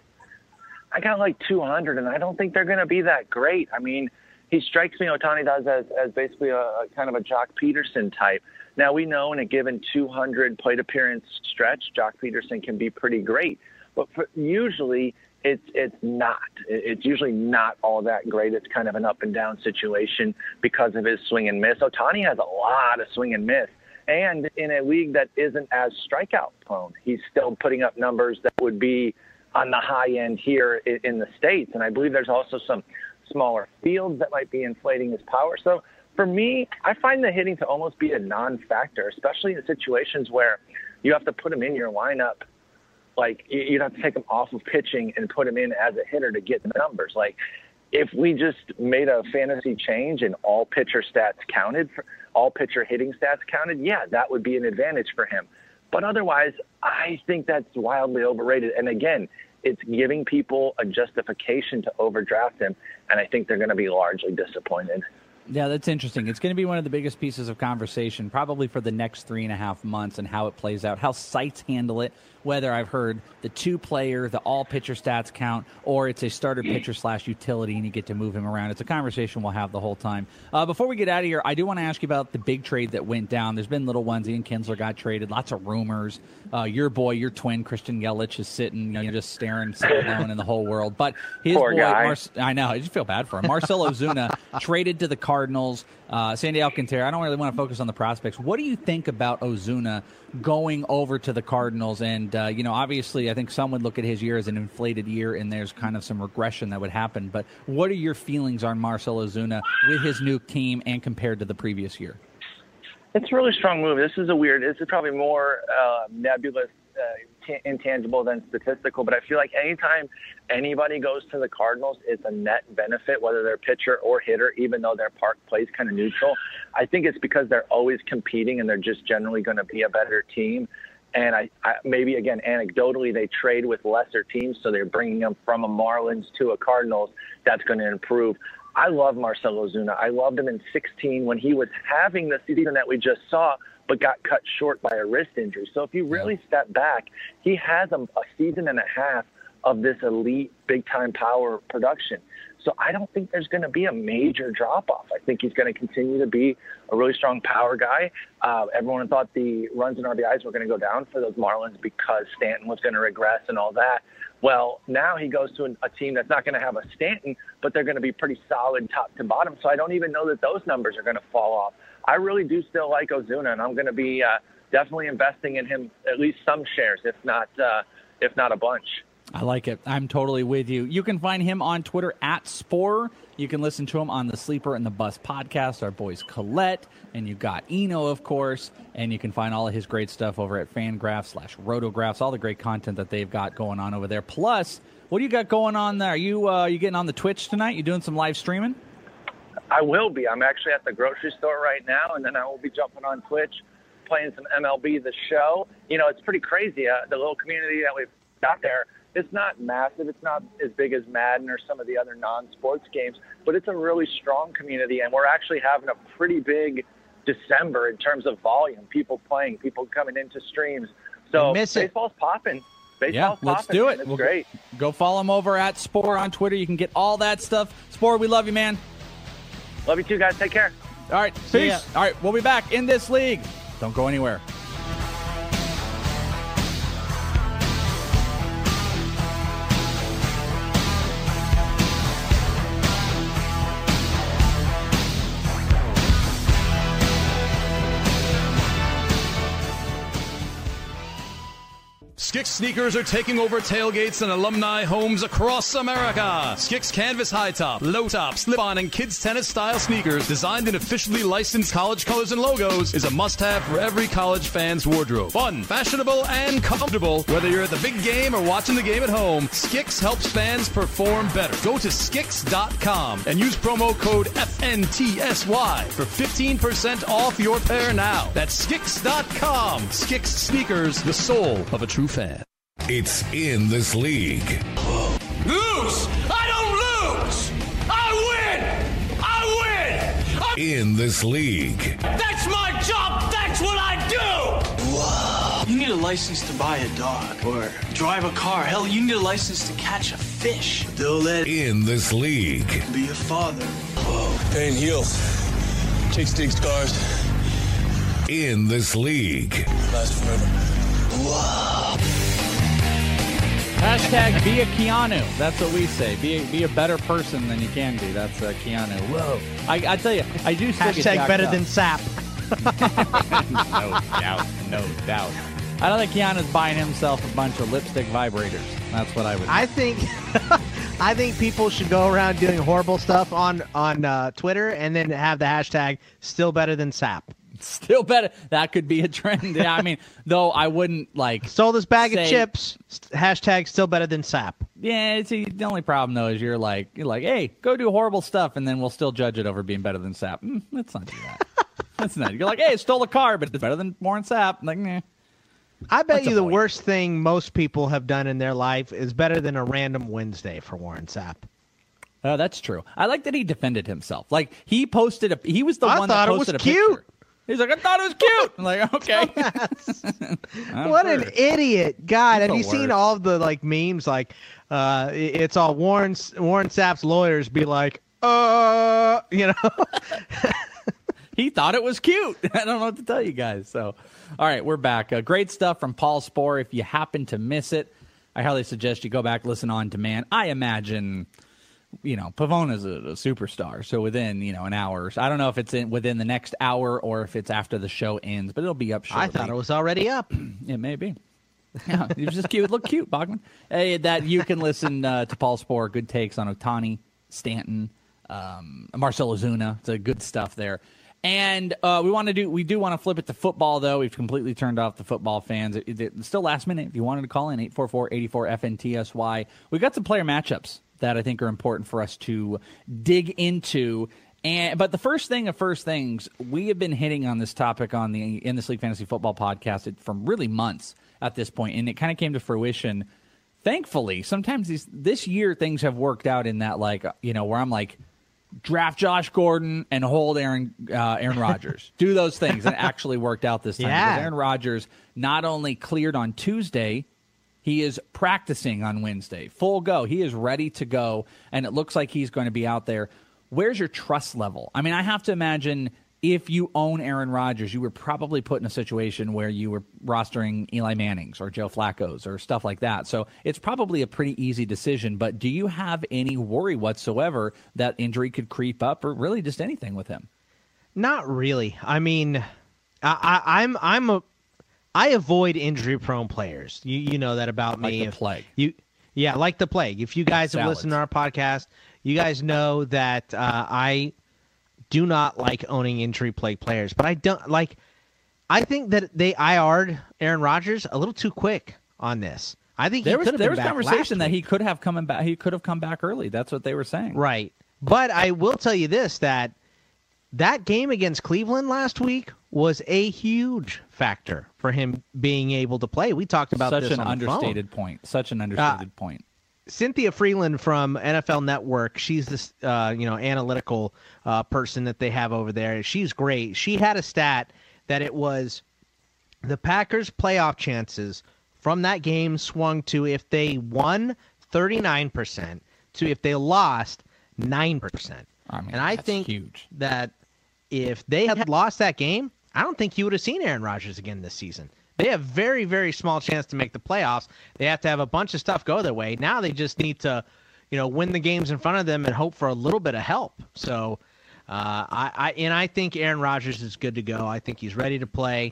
Speaker 10: I got like two hundred, and I don't think they're going to be that great. I mean, he strikes me, Ohtani does, as, as basically a, a kind of a Jock Peterson type. Now, we know in a given two hundred plate appearance stretch, Jock Peterson can be pretty great. But for, usually it's it's not. It's usually not all that great. It's kind of an up-and-down situation because of his swing and miss. Ohtani has a lot of swing and miss. And in a league that isn't as strikeout prone, he's still putting up numbers that would be on the high end here in, in the States. And I believe there's also some smaller fields that might be inflating his power. So for me, I find the hitting to almost be a non-factor, especially in situations where you have to put him in your lineup. Like, you'd have to take him off of pitching and put him in as a hitter to get the numbers. Like, if we just made a fantasy change and all pitcher stats counted, for, all pitcher hitting stats counted, yeah, that would be an advantage for him. But otherwise, I think that's wildly overrated. And again, it's giving people a justification to overdraft him, and I think they're going to be largely disappointed.
Speaker 5: Yeah, that's interesting. It's going to be one of the biggest pieces of conversation probably for the next three and a half months and how it plays out, how sites handle it, whether I've heard the two-player, the all-pitcher stats count, or it's a starter-pitcher slash utility and you get to move him around. It's a conversation we'll have the whole time. Uh, before we get out of here, I do want to ask you about the big trade that went down. There's been little ones. Ian Kinsler got traded. Lots of rumors. Uh, your boy, your twin, Christian Yelich, is sitting, you know, just staring, sitting alone in the whole world. But his
Speaker 10: Poor
Speaker 5: boy,
Speaker 10: guy.
Speaker 5: Mar- I know, I just feel bad for him. Marcell Ozuna traded to the Cardinals. Uh, Sandy Alcantara, I don't really want to focus on the prospects. What do you think about Ozuna going over to the Cardinals? And, uh, you know, obviously I think some would look at his year as an inflated year and there's kind of some regression that would happen. But what are your feelings on Marcell Ozuna with his new team and compared to the previous year?
Speaker 10: It's a really strong move. This is a weird, this is probably more uh, nebulous, uh, t- intangible than statistical, but I feel like anytime anybody goes to the Cardinals, it's a net benefit, whether they're pitcher or hitter, even though their park plays kind of neutral. I think it's because they're always competing and they're just generally going to be a better team. And I, I maybe, again, anecdotally, they trade with lesser teams, so they're bringing them from a Marlins to a Cardinals. That's going to improve. I love Marcell Ozuna. I loved him in sixteen when he was having the season that we just saw, but got cut short by a wrist injury. So if you really step back, he has a, a season and a half of this elite big-time power production. So I don't think there's going to be a major drop-off. I think he's going to continue to be a really strong power guy. Uh, everyone thought the runs and R B Is were going to go down for those Marlins because Stanton was going to regress and all that. Well, now he goes to a team that's not going to have a Stanton, but they're going to be pretty solid top to bottom. So I don't even know that those numbers are going to fall off. I really do still like Ozuna, and I'm going to be uh, definitely investing in him at least some shares, if not uh, if not a bunch.
Speaker 5: I like it. I'm totally with you. You can find him on Twitter at Spore. You can listen to him on the Sleeper and the Bus podcast, our boys Colette, and you've got Eno, of course, and you can find all of his great stuff over at Fangraphs slash Rotographs, all the great content that they've got going on over there. Plus, what do you got going on there? Are you, uh, you getting on the Twitch tonight? You doing some live streaming?
Speaker 10: I will be. I'm actually at the grocery store right now, and then I will be jumping on Twitch, playing some M L B The Show. You know, it's pretty crazy. Uh, the little community that we've got there, it's not massive. It's not as big as Madden or some of the other non-sports games, but it's a really strong community, and we're actually having a pretty big December in terms of volume, people playing, people coming into streams. So baseball's popping. Baseball's
Speaker 5: yeah, let's
Speaker 10: popping,
Speaker 5: do
Speaker 10: man.
Speaker 5: it.
Speaker 10: It's
Speaker 5: We'll
Speaker 10: great.
Speaker 5: Go follow him over at Spore on Twitter. You can get all that stuff. Spore, we love you, man.
Speaker 10: Love you too, guys. Take care.
Speaker 5: All right. Peace. All right. We'll be back in this league. Don't go anywhere.
Speaker 7: Skix sneakers are taking over tailgates and alumni homes across America. Skix Canvas High Top, Low Top, Slip-On, and Kids Tennis Style sneakers designed in officially licensed college colors and logos is a must-have for every college fan's wardrobe. Fun, fashionable, and comfortable. Whether you're at the big game or watching the game at home, Skix helps fans perform better. Go to skix dot com and use promo code F N T S Y for fifteen percent off your pair now. That's skix dot com. Skix Sneakers, the soul of a true fan.
Speaker 2: It's in this league.
Speaker 11: Lose! I don't lose! I win! I win! I-
Speaker 2: in this league.
Speaker 11: That's my job! That's what I do! Whoa. You need a license to buy a dog or drive a car. Hell, you need a license to catch a fish. Still let
Speaker 2: in this league.
Speaker 11: Be a father. Whoa. Pain heals. Takes dig scars.
Speaker 2: In this league.
Speaker 11: Last forever. Whoa.
Speaker 5: Hashtag be a Keanu. That's what we say. Be a, be a better person than you can be. That's uh, Keanu. Whoa. I, I tell you, I do still get
Speaker 6: Hashtag better
Speaker 5: up.
Speaker 6: than Sap.
Speaker 5: No doubt. No doubt. I don't think Keanu's buying himself a bunch of lipstick vibrators. That's what I would do.
Speaker 6: I think I think people should go around doing horrible stuff on, on uh, Twitter and then have the hashtag still better than Sap.
Speaker 5: Still better. That could be a trend. Yeah, I mean, though I wouldn't like
Speaker 6: sold this bag
Speaker 5: say,
Speaker 6: of chips. Hashtag still better than Sap.
Speaker 5: Yeah, see, the only problem though is you're like you're like, hey, go do horrible stuff, and then we'll still judge it over being better than Sap. Mm, let's not do that. That's not. You're like, hey, stole a car, but it's better than Warren Sapp. Like, nah.
Speaker 6: I bet
Speaker 5: What's
Speaker 6: you
Speaker 5: the
Speaker 6: the
Speaker 5: point?
Speaker 6: worst thing most people have done in their life is better than a random Wednesday for Warren Sapp.
Speaker 5: Oh, that's true. I like that he defended himself. Like he posted a. He was the
Speaker 6: I
Speaker 5: one
Speaker 6: thought
Speaker 5: that
Speaker 6: it was
Speaker 5: posted a
Speaker 6: cute.
Speaker 5: picture. He's like, I thought it was cute. I'm like, okay. I'm
Speaker 6: What
Speaker 5: sure.
Speaker 6: an idiot! God,
Speaker 5: He's
Speaker 6: have
Speaker 5: the
Speaker 6: you seen
Speaker 5: worst.
Speaker 6: all of the like memes? Like, uh, it- it's all Warren Warren Sapp's lawyers be like, uh, you know.
Speaker 5: He thought it was cute. I don't know what to tell you guys. So, all right, we're back. Uh, great stuff from Paul Spohr. If you happen to miss it, I highly suggest you go back, listen on demand. I imagine, you know, Pavona's a, a superstar. So within, you know, an hour. So I don't know if it's in within the next hour or if it's after the show ends, but it'll be up shortly.
Speaker 6: I thought it was already up.
Speaker 5: It may be. Yeah, it was just cute. It looked cute, Bogman. Hey, that you can listen uh, to Paul Spohr. Good takes on Ohtani, Stanton, um, Marcell Ozuna. It's a good stuff there. And uh, we want to do. We do want to flip it to football, though. We've completely turned off the football fans. It, it, it's still last minute. If you wanted to call in, eight four four, eight four, F N T S Y. We've got some player matchups that I think are important for us to dig into. And but the first thing of first things, we have been hitting on this topic on the In This League Fantasy Football podcast it, from really months at this point, and it kind of came to fruition. Thankfully, sometimes these this year things have worked out in that, like, you know, where I'm like, draft Josh Gordon and hold Aaron uh, Aaron Rodgers. Do those things, and it actually worked out this time.
Speaker 6: Yeah.
Speaker 5: Because Aaron Rodgers not only cleared on Tuesday, he is practicing on Wednesday. Full go. He is ready to go, and it looks like he's going to be out there. Where's your trust level? I mean, I have to imagine if you own Aaron Rodgers, you were probably put in a situation where you were rostering Eli Manning's or Joe Flacco's or stuff like that. So it's probably a pretty easy decision. But do you have any worry whatsoever that injury could creep up or really just anything with him?
Speaker 6: Not really. I mean, I, I, I'm I'm a I avoid injury-prone players. You you know that about
Speaker 5: Like
Speaker 6: me.
Speaker 5: the
Speaker 6: If
Speaker 5: plague.
Speaker 6: You yeah, like the plague. If you guys have
Speaker 5: Salads.
Speaker 6: listened to our podcast, you guys know that uh, I do not like owning injury-plagued players. But I don't like. I think that they I R'd Aaron Rodgers a little too quick on this. I think
Speaker 5: There
Speaker 6: he
Speaker 5: was
Speaker 6: could have
Speaker 5: there
Speaker 6: been
Speaker 5: was
Speaker 6: back
Speaker 5: conversation
Speaker 6: last
Speaker 5: that
Speaker 6: week.
Speaker 5: he could have come back. He could have come back early. That's what they were saying.
Speaker 6: Right. But I will tell you this, that that game against Cleveland last week was a huge factor for him being able to play. We talked about
Speaker 5: Such
Speaker 6: this
Speaker 5: an
Speaker 6: on the phone.
Speaker 5: understated point. Such an understated point.
Speaker 6: Cynthia Freeland from N F L Network, she's this uh, you know analytical uh, person that they have over there. She's great. She had a stat that it was the Packers' playoff chances from that game swung to if they won thirty-nine percent to if they lost nine percent.
Speaker 5: I mean,
Speaker 6: and I
Speaker 5: that's
Speaker 6: think
Speaker 5: huge.
Speaker 6: that if they had lost that game, I don't think you would have seen Aaron Rodgers again this season. They have very, very small chance to make the playoffs. They have to have a bunch of stuff go their way. Now they just need to, you know, win the games in front of them and hope for a little bit of help. So, uh, I, I and I think Aaron Rodgers is good to go. I think he's ready to play,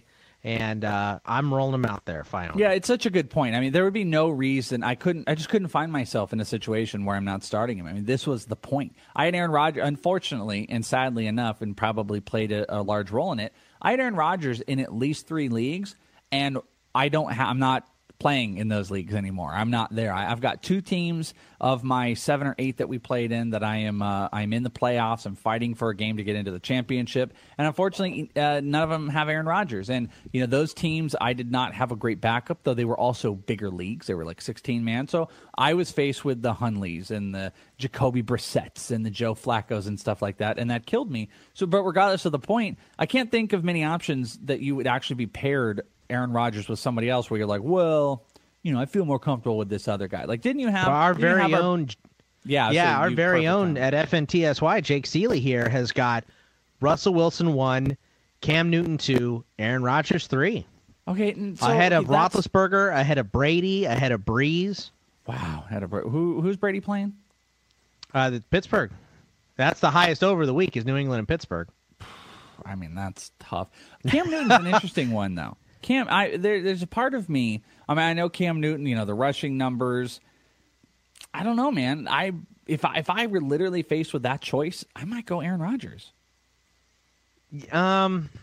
Speaker 6: and uh, I'm rolling him out there finally.
Speaker 5: Yeah, it's such a good point. I mean, there would be no reason I couldn't. I just couldn't find myself in a situation where I'm not starting him. I mean, this was the point. I had Aaron Rodgers, unfortunately and sadly enough, and probably played a, a large role in it. I had Aaron Rodgers in at least three leagues, and I don't. Ha- I'm not playing in those leagues anymore. I'm not there. I, I've got two teams of my seven or eight that we played in that I am uh, I'm in the playoffs. I'm fighting for a game to get into the championship, and unfortunately, uh, none of them have Aaron Rodgers. And you know, those teams, I did not have a great backup, though they were also bigger leagues. They were like sixteen man. So I was faced with the Hunleys and the Jacoby Brissetts and the Joe Flaccos and stuff like that, and that killed me. So, but regardless of the point, I can't think of many options that you would actually be paired Aaron Rodgers with somebody else where you're like, well, you know, I feel more comfortable with this other guy. Like, didn't you have
Speaker 6: well, our
Speaker 5: very
Speaker 6: very
Speaker 5: our,
Speaker 6: own?
Speaker 5: Yeah,
Speaker 6: yeah,
Speaker 5: so
Speaker 6: our
Speaker 5: you-
Speaker 6: very
Speaker 5: perfect
Speaker 6: own
Speaker 5: time.
Speaker 6: at F N T S Y, Jake Seeley here has got Russell Wilson one, Cam Newton two, Aaron Rodgers three.
Speaker 5: Okay, and so
Speaker 6: ahead of
Speaker 5: that's-
Speaker 6: Roethlisberger, ahead of Brady, ahead of Breeze.
Speaker 5: Wow, ahead of Bra- who? Who's Brady playing?
Speaker 6: Uh, the Pittsburgh. That's the highest over the week is New England and Pittsburgh.
Speaker 5: I mean, that's tough. Cam Newton's an interesting one, though. Cam, I there, there's a part of me. I mean, I know Cam Newton. You know, the rushing numbers. I don't know, man. I if I if I were literally faced with that choice, I might go Aaron Rodgers.
Speaker 6: Um,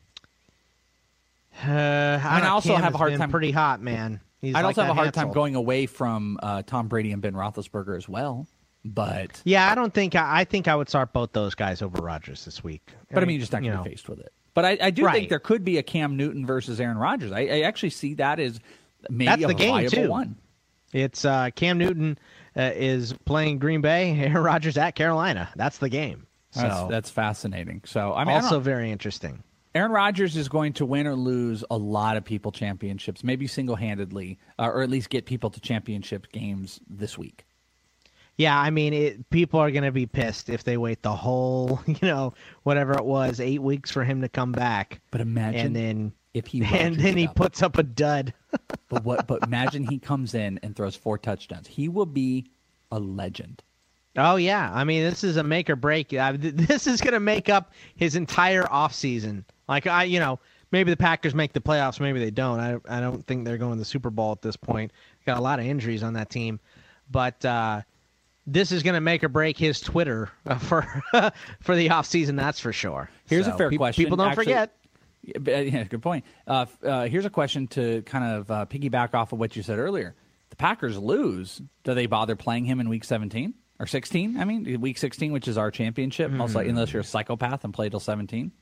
Speaker 6: uh, I,
Speaker 5: I also
Speaker 6: Cam
Speaker 5: have a
Speaker 6: has
Speaker 5: hard
Speaker 6: been
Speaker 5: time-
Speaker 6: Pretty hot, man. He's
Speaker 5: I'd
Speaker 6: like
Speaker 5: also have a
Speaker 6: that
Speaker 5: hard time
Speaker 6: Hansel.
Speaker 5: going away from uh, Tom Brady and Ben Roethlisberger as well. But
Speaker 6: Yeah, I don't think I, I think I would start both those guys over Rodgers this week.
Speaker 5: but I mean, you're just not
Speaker 6: you
Speaker 5: going to
Speaker 6: know.
Speaker 5: be faced with it. But I, I do
Speaker 6: Right.
Speaker 5: think there could be a Cam Newton versus Aaron Rodgers. I, I actually see that as maybe
Speaker 6: That's
Speaker 5: a
Speaker 6: the game
Speaker 5: viable
Speaker 6: too.
Speaker 5: one.
Speaker 6: It's uh, Cam Newton uh, is playing Green Bay, Aaron Rodgers at Carolina. That's the game. So
Speaker 5: That's, that's fascinating. So I mean, I
Speaker 6: also
Speaker 5: don't-
Speaker 6: very interesting.
Speaker 5: Aaron Rodgers is going to win or lose a lot of people championships, maybe single-handedly, uh, or at least get people to championship games this week.
Speaker 6: Yeah, I mean, it, people are going to be pissed if they wait the whole, you know, whatever it was, eight weeks for him to come back.
Speaker 5: But imagine
Speaker 6: and then
Speaker 5: if he
Speaker 6: and
Speaker 5: Rodgers
Speaker 6: then he
Speaker 5: it up.
Speaker 6: puts up a dud.
Speaker 5: But what? But imagine he comes in and throws four touchdowns. He will be a legend.
Speaker 6: Oh yeah, I mean, this is a make or break. Uh, th- this is going to make up his entire offseason. Like I, you know, maybe the Packers make the playoffs, maybe they don't. I I don't think they're going to the Super Bowl at this point. Got a lot of injuries on that team, but uh, this is going to make or break his Twitter uh, for for the offseason, that's for sure.
Speaker 5: Here's
Speaker 6: So,
Speaker 5: a fair
Speaker 6: pe-
Speaker 5: question.
Speaker 6: People don't
Speaker 5: Actually-
Speaker 6: forget.
Speaker 5: Yeah, but, yeah, good point. Uh, f- uh, here's a question to kind of uh, piggyback off of what you said earlier. The Packers lose. Do they bother playing him in Week seventeen or sixteen? I mean, Week sixteen, which is our championship, most likely, unless you're a psychopath and play till seventeen.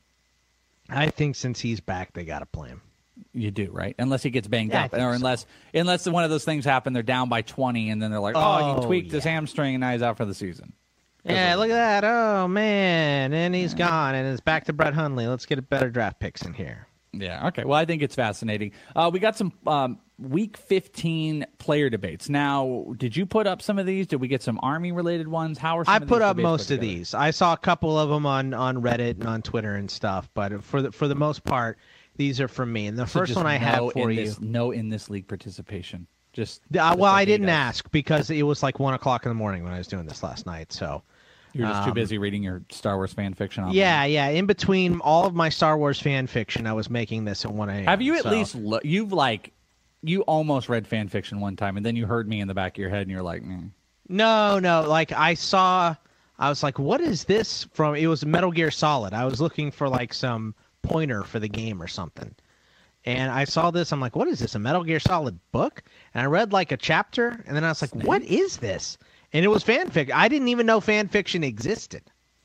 Speaker 6: I think since he's back, they got to play him.
Speaker 5: You do, right? Unless he gets banged
Speaker 6: Yeah, I
Speaker 5: up,
Speaker 6: think
Speaker 5: or
Speaker 6: so.
Speaker 5: unless unless one of those things happen, they're down by twenty, and then they're like, "Oh, he
Speaker 6: Oh,
Speaker 5: tweaked his
Speaker 6: yeah.
Speaker 5: hamstring, and now he's out for the season."
Speaker 6: Yeah, look at that. Oh, man. And he's gone, and it's back to Brett Hundley. Let's get a better draft picks in here.
Speaker 5: Yeah. Okay. Well, I think it's fascinating. Uh, we got some um, Week fifteen player debates. Now, did you put up some of these? Did we get some Army related ones? How are some
Speaker 6: I
Speaker 5: of
Speaker 6: put
Speaker 5: these
Speaker 6: up
Speaker 5: debates
Speaker 6: most
Speaker 5: put
Speaker 6: of
Speaker 5: together?
Speaker 6: these. I saw a couple of them on, on Reddit and on Twitter and stuff, but for the for the most part, these are from me. And the
Speaker 5: So
Speaker 6: first
Speaker 5: just
Speaker 6: one I
Speaker 5: no
Speaker 6: have for
Speaker 5: in
Speaker 6: you.
Speaker 5: This, no in this league participation. Just
Speaker 6: Uh,
Speaker 5: just
Speaker 6: well,
Speaker 5: to
Speaker 6: I
Speaker 5: hate
Speaker 6: didn't
Speaker 5: us.
Speaker 6: ask because it was like one o'clock in the morning when I was doing this last night. So
Speaker 5: You were just too
Speaker 6: um,
Speaker 5: busy reading your Star Wars fan fiction. Online.
Speaker 6: yeah, yeah. In between all of my Star Wars fan fiction, I was making this at one a.m.
Speaker 5: Have you at
Speaker 6: so-
Speaker 5: least lo- you've like you almost read fan fiction one time, and then you heard me in the back of your head, and you're like, mm.
Speaker 6: No, no. Like I saw, I was like, "What is this from?" It was Metal Gear Solid. I was looking for like some pointer for the game or something, and I saw this. I'm like, "What is this? A Metal Gear Solid book?" And I read like a chapter, and then I was like, "What is this?" And it was fan fiction. I didn't even know fan fiction existed.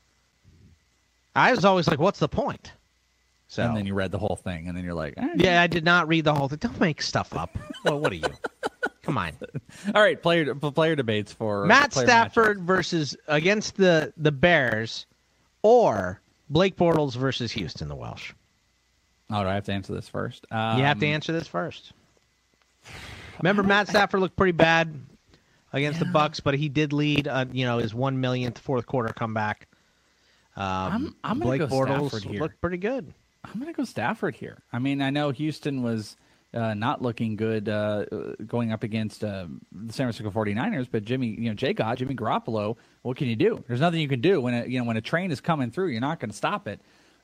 Speaker 6: I was always like, "What's the point?" So
Speaker 5: and then you read the whole thing, and then you're like, eh.
Speaker 6: yeah, I did not read the whole thing. Don't make stuff up. Well, what are you? Come on.
Speaker 5: All right, player player debates for uh,
Speaker 6: Matt
Speaker 5: player
Speaker 6: Stafford versus against the the Bears, or Blake Bortles versus Houston, the Welsh.
Speaker 5: matchup. Oh, do I have to answer this first? Um,
Speaker 6: You have to answer this first. Remember, Matt Stafford looked pretty bad against the Bucks, but he did lead, uh, you know, his one millionth fourth quarter comeback. Um,
Speaker 5: I'm- I'm gonna
Speaker 6: Blake
Speaker 5: go
Speaker 6: Bortles
Speaker 5: Stafford here.
Speaker 6: looked pretty good.
Speaker 5: I'm going to go Stafford here. I mean, I know Houston was uh, not looking good uh, going up against uh, the San Francisco forty-niners, but Jimmy, you know, J. God, Jimmy Garoppolo, what can you do? There's nothing you can do when a, you know when a train is coming through. You're not going to stop it.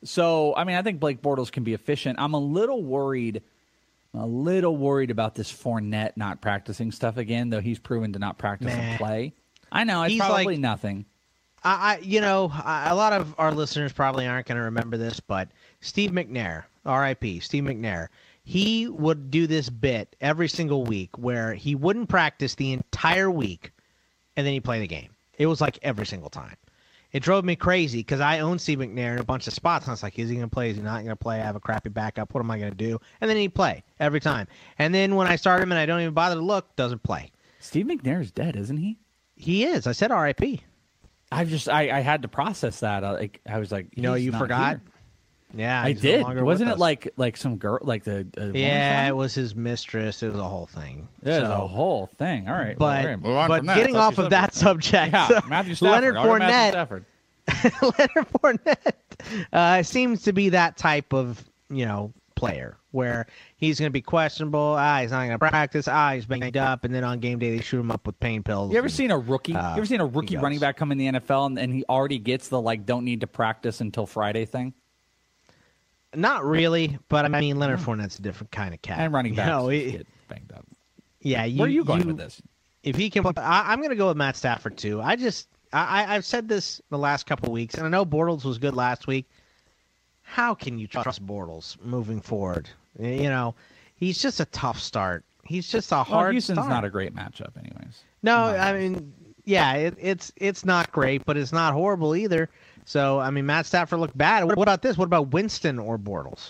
Speaker 5: So, I mean, I think Blake Bortles can be efficient. I'm a little worried, a little worried about this Fournette not practicing stuff again, though he's proven to not practice
Speaker 6: Nah.
Speaker 5: and play. I know, it's
Speaker 6: He's
Speaker 5: probably
Speaker 6: like-
Speaker 5: nothing.
Speaker 6: I, I you know, I, a lot of our listeners probably aren't going to remember this, but Steve McNair, R I P, Steve McNair, he would do this bit every single week where he wouldn't practice the entire week, and then he'd play the game. It was like every single time. It drove me crazy because I own Steve McNair in a bunch of spots. And I was like, is he going to play? Is he not going to play? I have a crappy backup. What am I going to do? And then he'd play every time. And then when I start him and I don't even bother to look, doesn't play.
Speaker 5: Steve McNair is dead, isn't he?
Speaker 6: He is. I said R I P.
Speaker 5: I just, I, I had to process that. I, like, I was like,
Speaker 6: You know,
Speaker 5: he's
Speaker 6: you
Speaker 5: not
Speaker 6: forgot?
Speaker 5: here.
Speaker 6: Yeah,
Speaker 5: I
Speaker 6: he's no
Speaker 5: did.
Speaker 6: longer
Speaker 5: Wasn't
Speaker 6: with
Speaker 5: it
Speaker 6: us.
Speaker 5: like like some girl, like the uh, woman
Speaker 6: Yeah,
Speaker 5: song?
Speaker 6: it was his mistress. It was a whole thing.
Speaker 5: It was
Speaker 6: So-
Speaker 5: a whole thing. All right,
Speaker 6: But,
Speaker 5: well, move on
Speaker 6: but
Speaker 5: from that.
Speaker 6: getting
Speaker 5: Let's
Speaker 6: off
Speaker 5: do
Speaker 6: of that subject,
Speaker 5: Yeah, Matthew Stafford.
Speaker 6: Leonard
Speaker 5: I'll go Matthew
Speaker 6: Fournette,
Speaker 5: Stafford.
Speaker 6: Leonard Fournette uh, seems to be that type of you know player where he's going to be questionable. Ah, he's not going to practice. Ah, he's banged up, and then on game day they shoot him up with pain pills.
Speaker 5: You ever
Speaker 6: and,
Speaker 5: seen a rookie?
Speaker 6: uh,
Speaker 5: you ever seen a rookie
Speaker 6: he goes.
Speaker 5: running back come in the N F L and, and he already gets the like don't need to practice until Friday thing?
Speaker 6: Not really, but I mean Leonard Fournette's a different kind of cat.
Speaker 5: And running
Speaker 6: You
Speaker 5: backs
Speaker 6: know, he-
Speaker 5: get banged up.
Speaker 6: Yeah, you,
Speaker 5: Where are you going with this?
Speaker 6: If he can, I, I'm going to go with Matt Stafford too. I just, I, I- I've said this the last couple of weeks, and I know Bortles was good last week. How can you trust Bortles moving forward? You know, he's just a tough start. He's just a
Speaker 5: Well,
Speaker 6: hard
Speaker 5: Houston's
Speaker 6: start.
Speaker 5: not a great matchup, anyways.
Speaker 6: No, I mean, yeah, it, it's it's not great, but it's not horrible either. So, I mean, Matt Stafford looked bad. What, what about this? What about Winston or Bortles?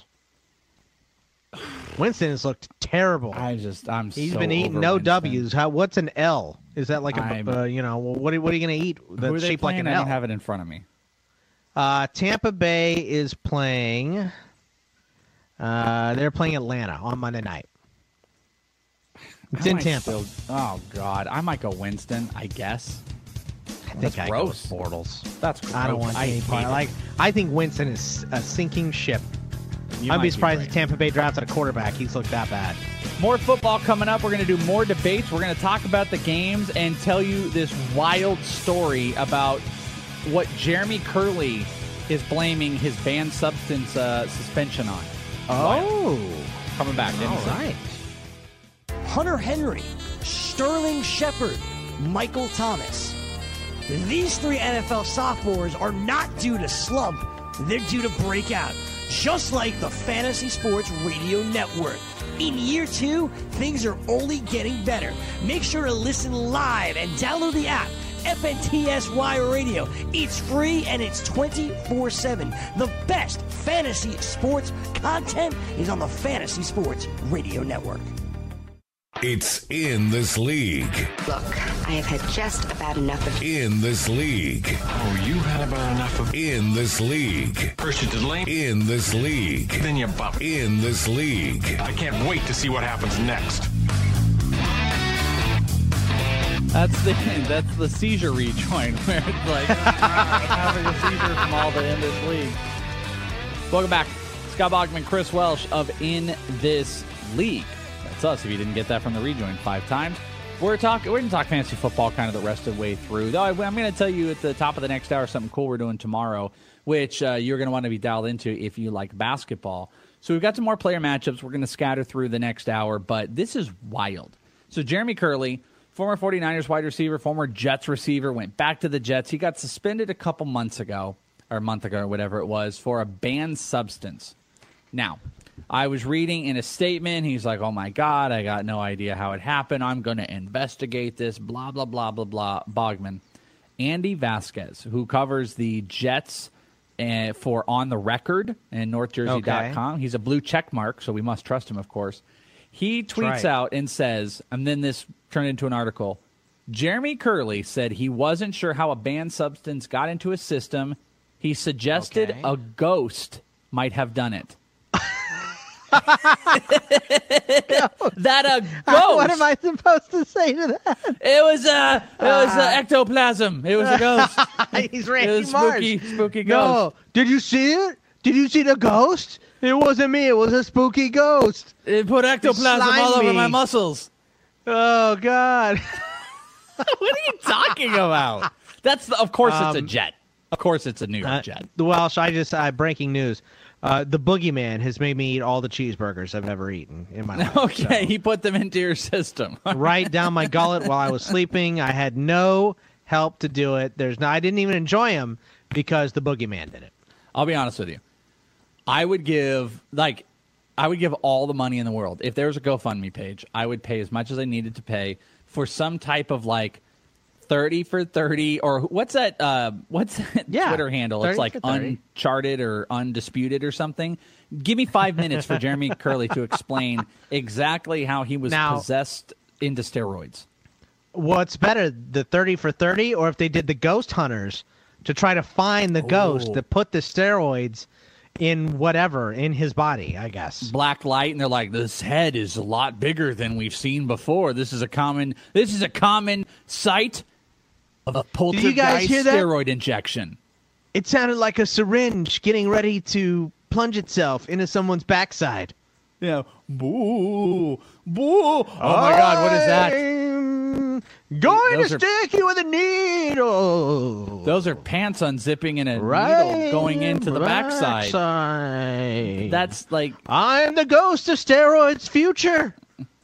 Speaker 6: Winston has looked terrible.
Speaker 5: I just, I'm.
Speaker 6: He's
Speaker 5: so
Speaker 6: been eating
Speaker 5: over
Speaker 6: no
Speaker 5: Winston.
Speaker 6: W's. How? What's an L? Is that like a,
Speaker 5: I'm-
Speaker 6: uh, you know, what are, what are you going to eat
Speaker 5: Who are
Speaker 6: that's
Speaker 5: they
Speaker 6: shaped like
Speaker 5: playing?
Speaker 6: an
Speaker 5: I
Speaker 6: L?
Speaker 5: don't have it in front of me.
Speaker 6: Uh, Tampa Bay is playing. Uh, they're playing Atlanta on Monday night. It's
Speaker 5: I
Speaker 6: in
Speaker 5: might
Speaker 6: Tampa.
Speaker 5: still- oh God, I might go Winston. I guess.
Speaker 6: I
Speaker 5: That's
Speaker 6: think I go
Speaker 5: gross.
Speaker 6: with Bortles.
Speaker 5: That's gross.
Speaker 6: I don't want
Speaker 5: I
Speaker 6: any
Speaker 5: hate
Speaker 6: part.
Speaker 5: it.
Speaker 6: Like I think Winston is a sinking ship.
Speaker 5: You
Speaker 6: I'd
Speaker 5: might
Speaker 6: be
Speaker 5: be
Speaker 6: surprised
Speaker 5: right.
Speaker 6: if Tampa Bay drafted a quarterback. He's looked that bad.
Speaker 5: More football coming up. We're going to do more debates. We're going to talk about the games and tell you this wild story about what Jeremy Curley is blaming his banned substance uh, suspension on.
Speaker 6: Oh,
Speaker 5: coming back.
Speaker 6: all right.
Speaker 12: Hunter Henry, Sterling Shepard, Michael Thomas. These three N F L sophomores are not due to slump. They're due to break out, just like the Fantasy Sports Radio Network. In year two, things are only getting better. Make sure to listen live and download the app, F N T S Y Radio. It's free and it's twenty-four seven. The best fantasy sports content is on the Fantasy Sports Radio Network.
Speaker 2: It's In This League.
Speaker 13: Look, I have had just about enough of
Speaker 2: In This League.
Speaker 14: Oh, you had about enough of
Speaker 2: In This League.
Speaker 14: First you delay,
Speaker 2: In This League.
Speaker 14: then you bump.
Speaker 2: In This League.
Speaker 14: I can't wait to see what happens next.
Speaker 5: That's the that's the seizure rejoin where it's like I'm having a seizure from all the in this league. Welcome back, Scott Bogman, Chris Welsh of In This League. That's us. If you didn't get that from the rejoin five times, we're talking. We're going to talk fantasy football kind of the rest of the way through. Though I'm going to tell you at the top of the next hour something cool we're doing tomorrow, which uh, you're going to want to be dialed into if you like basketball. So we've got some more player matchups. We're going to scatter through the next hour, but this is wild. So Jeremy Curley, former 49ers wide receiver, former Jets receiver, went back to the Jets. He got suspended a couple months ago, or a month ago, or whatever it was, for a banned substance. Now, I was reading in a statement, he's like, oh my God, I got no idea how it happened. I'm going to investigate this, blah, blah, blah, blah, blah. Bogman. Andy Vasquez, who covers the Jets uh, for On the Record and North Jersey dot com.
Speaker 6: Okay.
Speaker 5: He's a blue check mark, so we must trust him, of course. He tweets
Speaker 6: right.
Speaker 5: out and says, and then this turned into an article, Jeremy Curley said he wasn't sure how a banned substance got into his system. He suggested
Speaker 6: Okay.
Speaker 5: a ghost might have done it. That a ghost.
Speaker 6: What am I supposed to say to that?
Speaker 5: It was a it was uh, ectoplasm. It was a ghost.
Speaker 6: He's
Speaker 5: It
Speaker 6: Randy
Speaker 5: was
Speaker 6: Marsh.
Speaker 5: spooky, spooky
Speaker 6: No,
Speaker 5: ghost.
Speaker 6: did you see it? Did you see the ghost? It wasn't me. It was a spooky ghost.
Speaker 5: It put ectoplasm
Speaker 6: slimed
Speaker 5: all over
Speaker 6: me.
Speaker 5: my muscles.
Speaker 6: Oh God.
Speaker 5: What are you talking about? That's the, of course it's a
Speaker 6: Um,
Speaker 5: jet. Of course, it's a New York
Speaker 6: Uh,
Speaker 5: Jet.
Speaker 6: well, so I just uh, breaking news. Uh, the boogeyman has made me eat all the cheeseburgers I've ever eaten in my life.
Speaker 5: Okay, he put them into your system.
Speaker 6: Right down my gullet while I was sleeping. I had no help to do it. There's no, I didn't even enjoy them because the boogeyman did it.
Speaker 5: I'll be honest with you. I would give like I would give all the money in the world. If there was a GoFundMe page, I would pay as much as I needed to pay for some type of like thirty for thirty, or what's that uh, what's that
Speaker 6: Yeah,
Speaker 5: Twitter handle? It's like Uncharted or Undisputed or something. Give me five minutes for Jeremy Curley to explain exactly how he was
Speaker 6: Now-
Speaker 5: possessed into steroids.
Speaker 6: What's better, the thirty for thirty, or if they did the ghost hunters to try to find the ghost
Speaker 5: Ooh.
Speaker 6: that put the steroids in whatever, in his body, I guess.
Speaker 5: Black light, and they're like, this head is a lot bigger than we've seen before. This is a common this is a common sight of a poltergeist
Speaker 6: you guys hear that?
Speaker 5: steroid injection.
Speaker 6: It sounded like a syringe getting ready to plunge itself into someone's backside.
Speaker 5: Yeah. Boo. Boo. Oh, my God, what is that?
Speaker 6: I'm going
Speaker 5: Those
Speaker 6: to
Speaker 5: are-
Speaker 6: stick you with a needle.
Speaker 5: Those are pants unzipping and a
Speaker 6: Right
Speaker 5: needle going into the backside.
Speaker 6: backside.
Speaker 5: That's like,
Speaker 6: I'm the ghost of steroids future.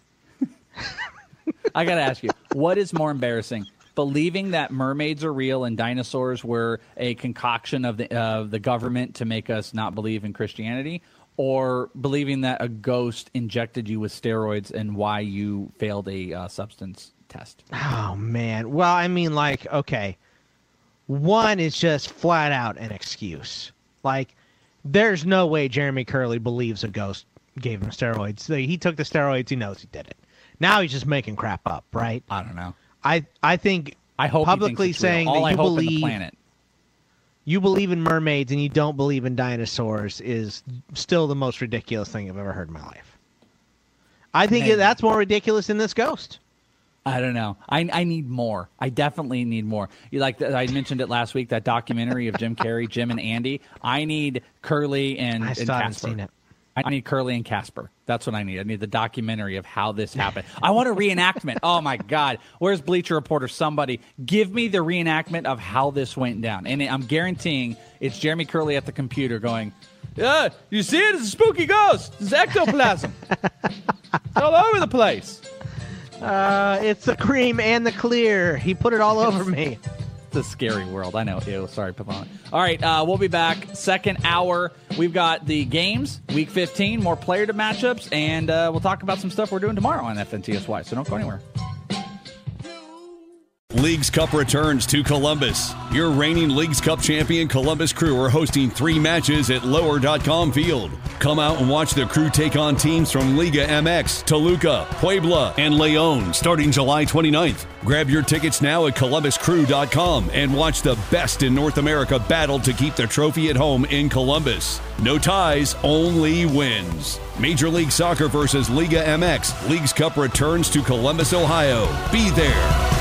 Speaker 5: I got to ask you, what is more embarrassing? Believing that mermaids are real and dinosaurs were a concoction of the of the government to make us not believe in Christianity, or believing that a ghost injected you with steroids and why you failed a uh, substance test?
Speaker 6: Oh, man. Well, I mean, like, okay. One is just flat out an excuse. Like, there's no way Jeremy Curley believes a ghost gave him steroids. Like, he took the steroids. He knows he did it. Now he's just making crap up, right?
Speaker 5: I don't know.
Speaker 6: I I think
Speaker 5: I hope
Speaker 6: publicly
Speaker 5: he thinks it's real.
Speaker 6: saying
Speaker 5: All
Speaker 6: that
Speaker 5: I
Speaker 6: you
Speaker 5: hope in the
Speaker 6: believe
Speaker 5: planet.
Speaker 6: you believe in mermaids and you don't believe in dinosaurs is still the most ridiculous thing I've ever heard in my life. I think
Speaker 5: Man.
Speaker 6: that's more ridiculous than this ghost.
Speaker 5: I don't know. I I need more. I definitely need more. You like I mentioned it last week, that documentary of Jim Carrey, Jim and Andy. I need Curly and,
Speaker 6: I
Speaker 5: and
Speaker 6: still haven't
Speaker 5: Casper.
Speaker 6: seen it.
Speaker 5: I need Curly and Casper. That's what I need. I need the documentary of how this happened. I want a reenactment. Oh my God. Where's Bleacher Reporter? Somebody give me the reenactment of how this went down. And I'm guaranteeing it's Jeremy Curley at the computer going, yeah, you see it? It's a spooky ghost. It's ectoplasm. It's all over the place.
Speaker 6: Uh, it's the cream and the clear. He put it all over me.
Speaker 5: It's a scary world. I know. Ew, sorry, Pavone. All right, uh, we'll be back. Second hour. We've got the games, week fifteen, more player to matchups, and uh, we'll talk about some stuff we're doing tomorrow on F N T S Y, so don't go anywhere.
Speaker 1: Leagues Cup returns to Columbus. Your reigning Leagues Cup champion Columbus Crew are hosting three matches at lower dot com field. Come out and watch the Crew take on teams from Liga M X, Toluca, Puebla, and Leon starting July twenty-ninth. Grab your tickets now at columbus crew dot com and watch the best in North America battle to keep the trophy at home in Columbus. No ties, only wins. Major League Soccer versus Liga M X. Leagues Cup returns to Columbus, Ohio. Be there.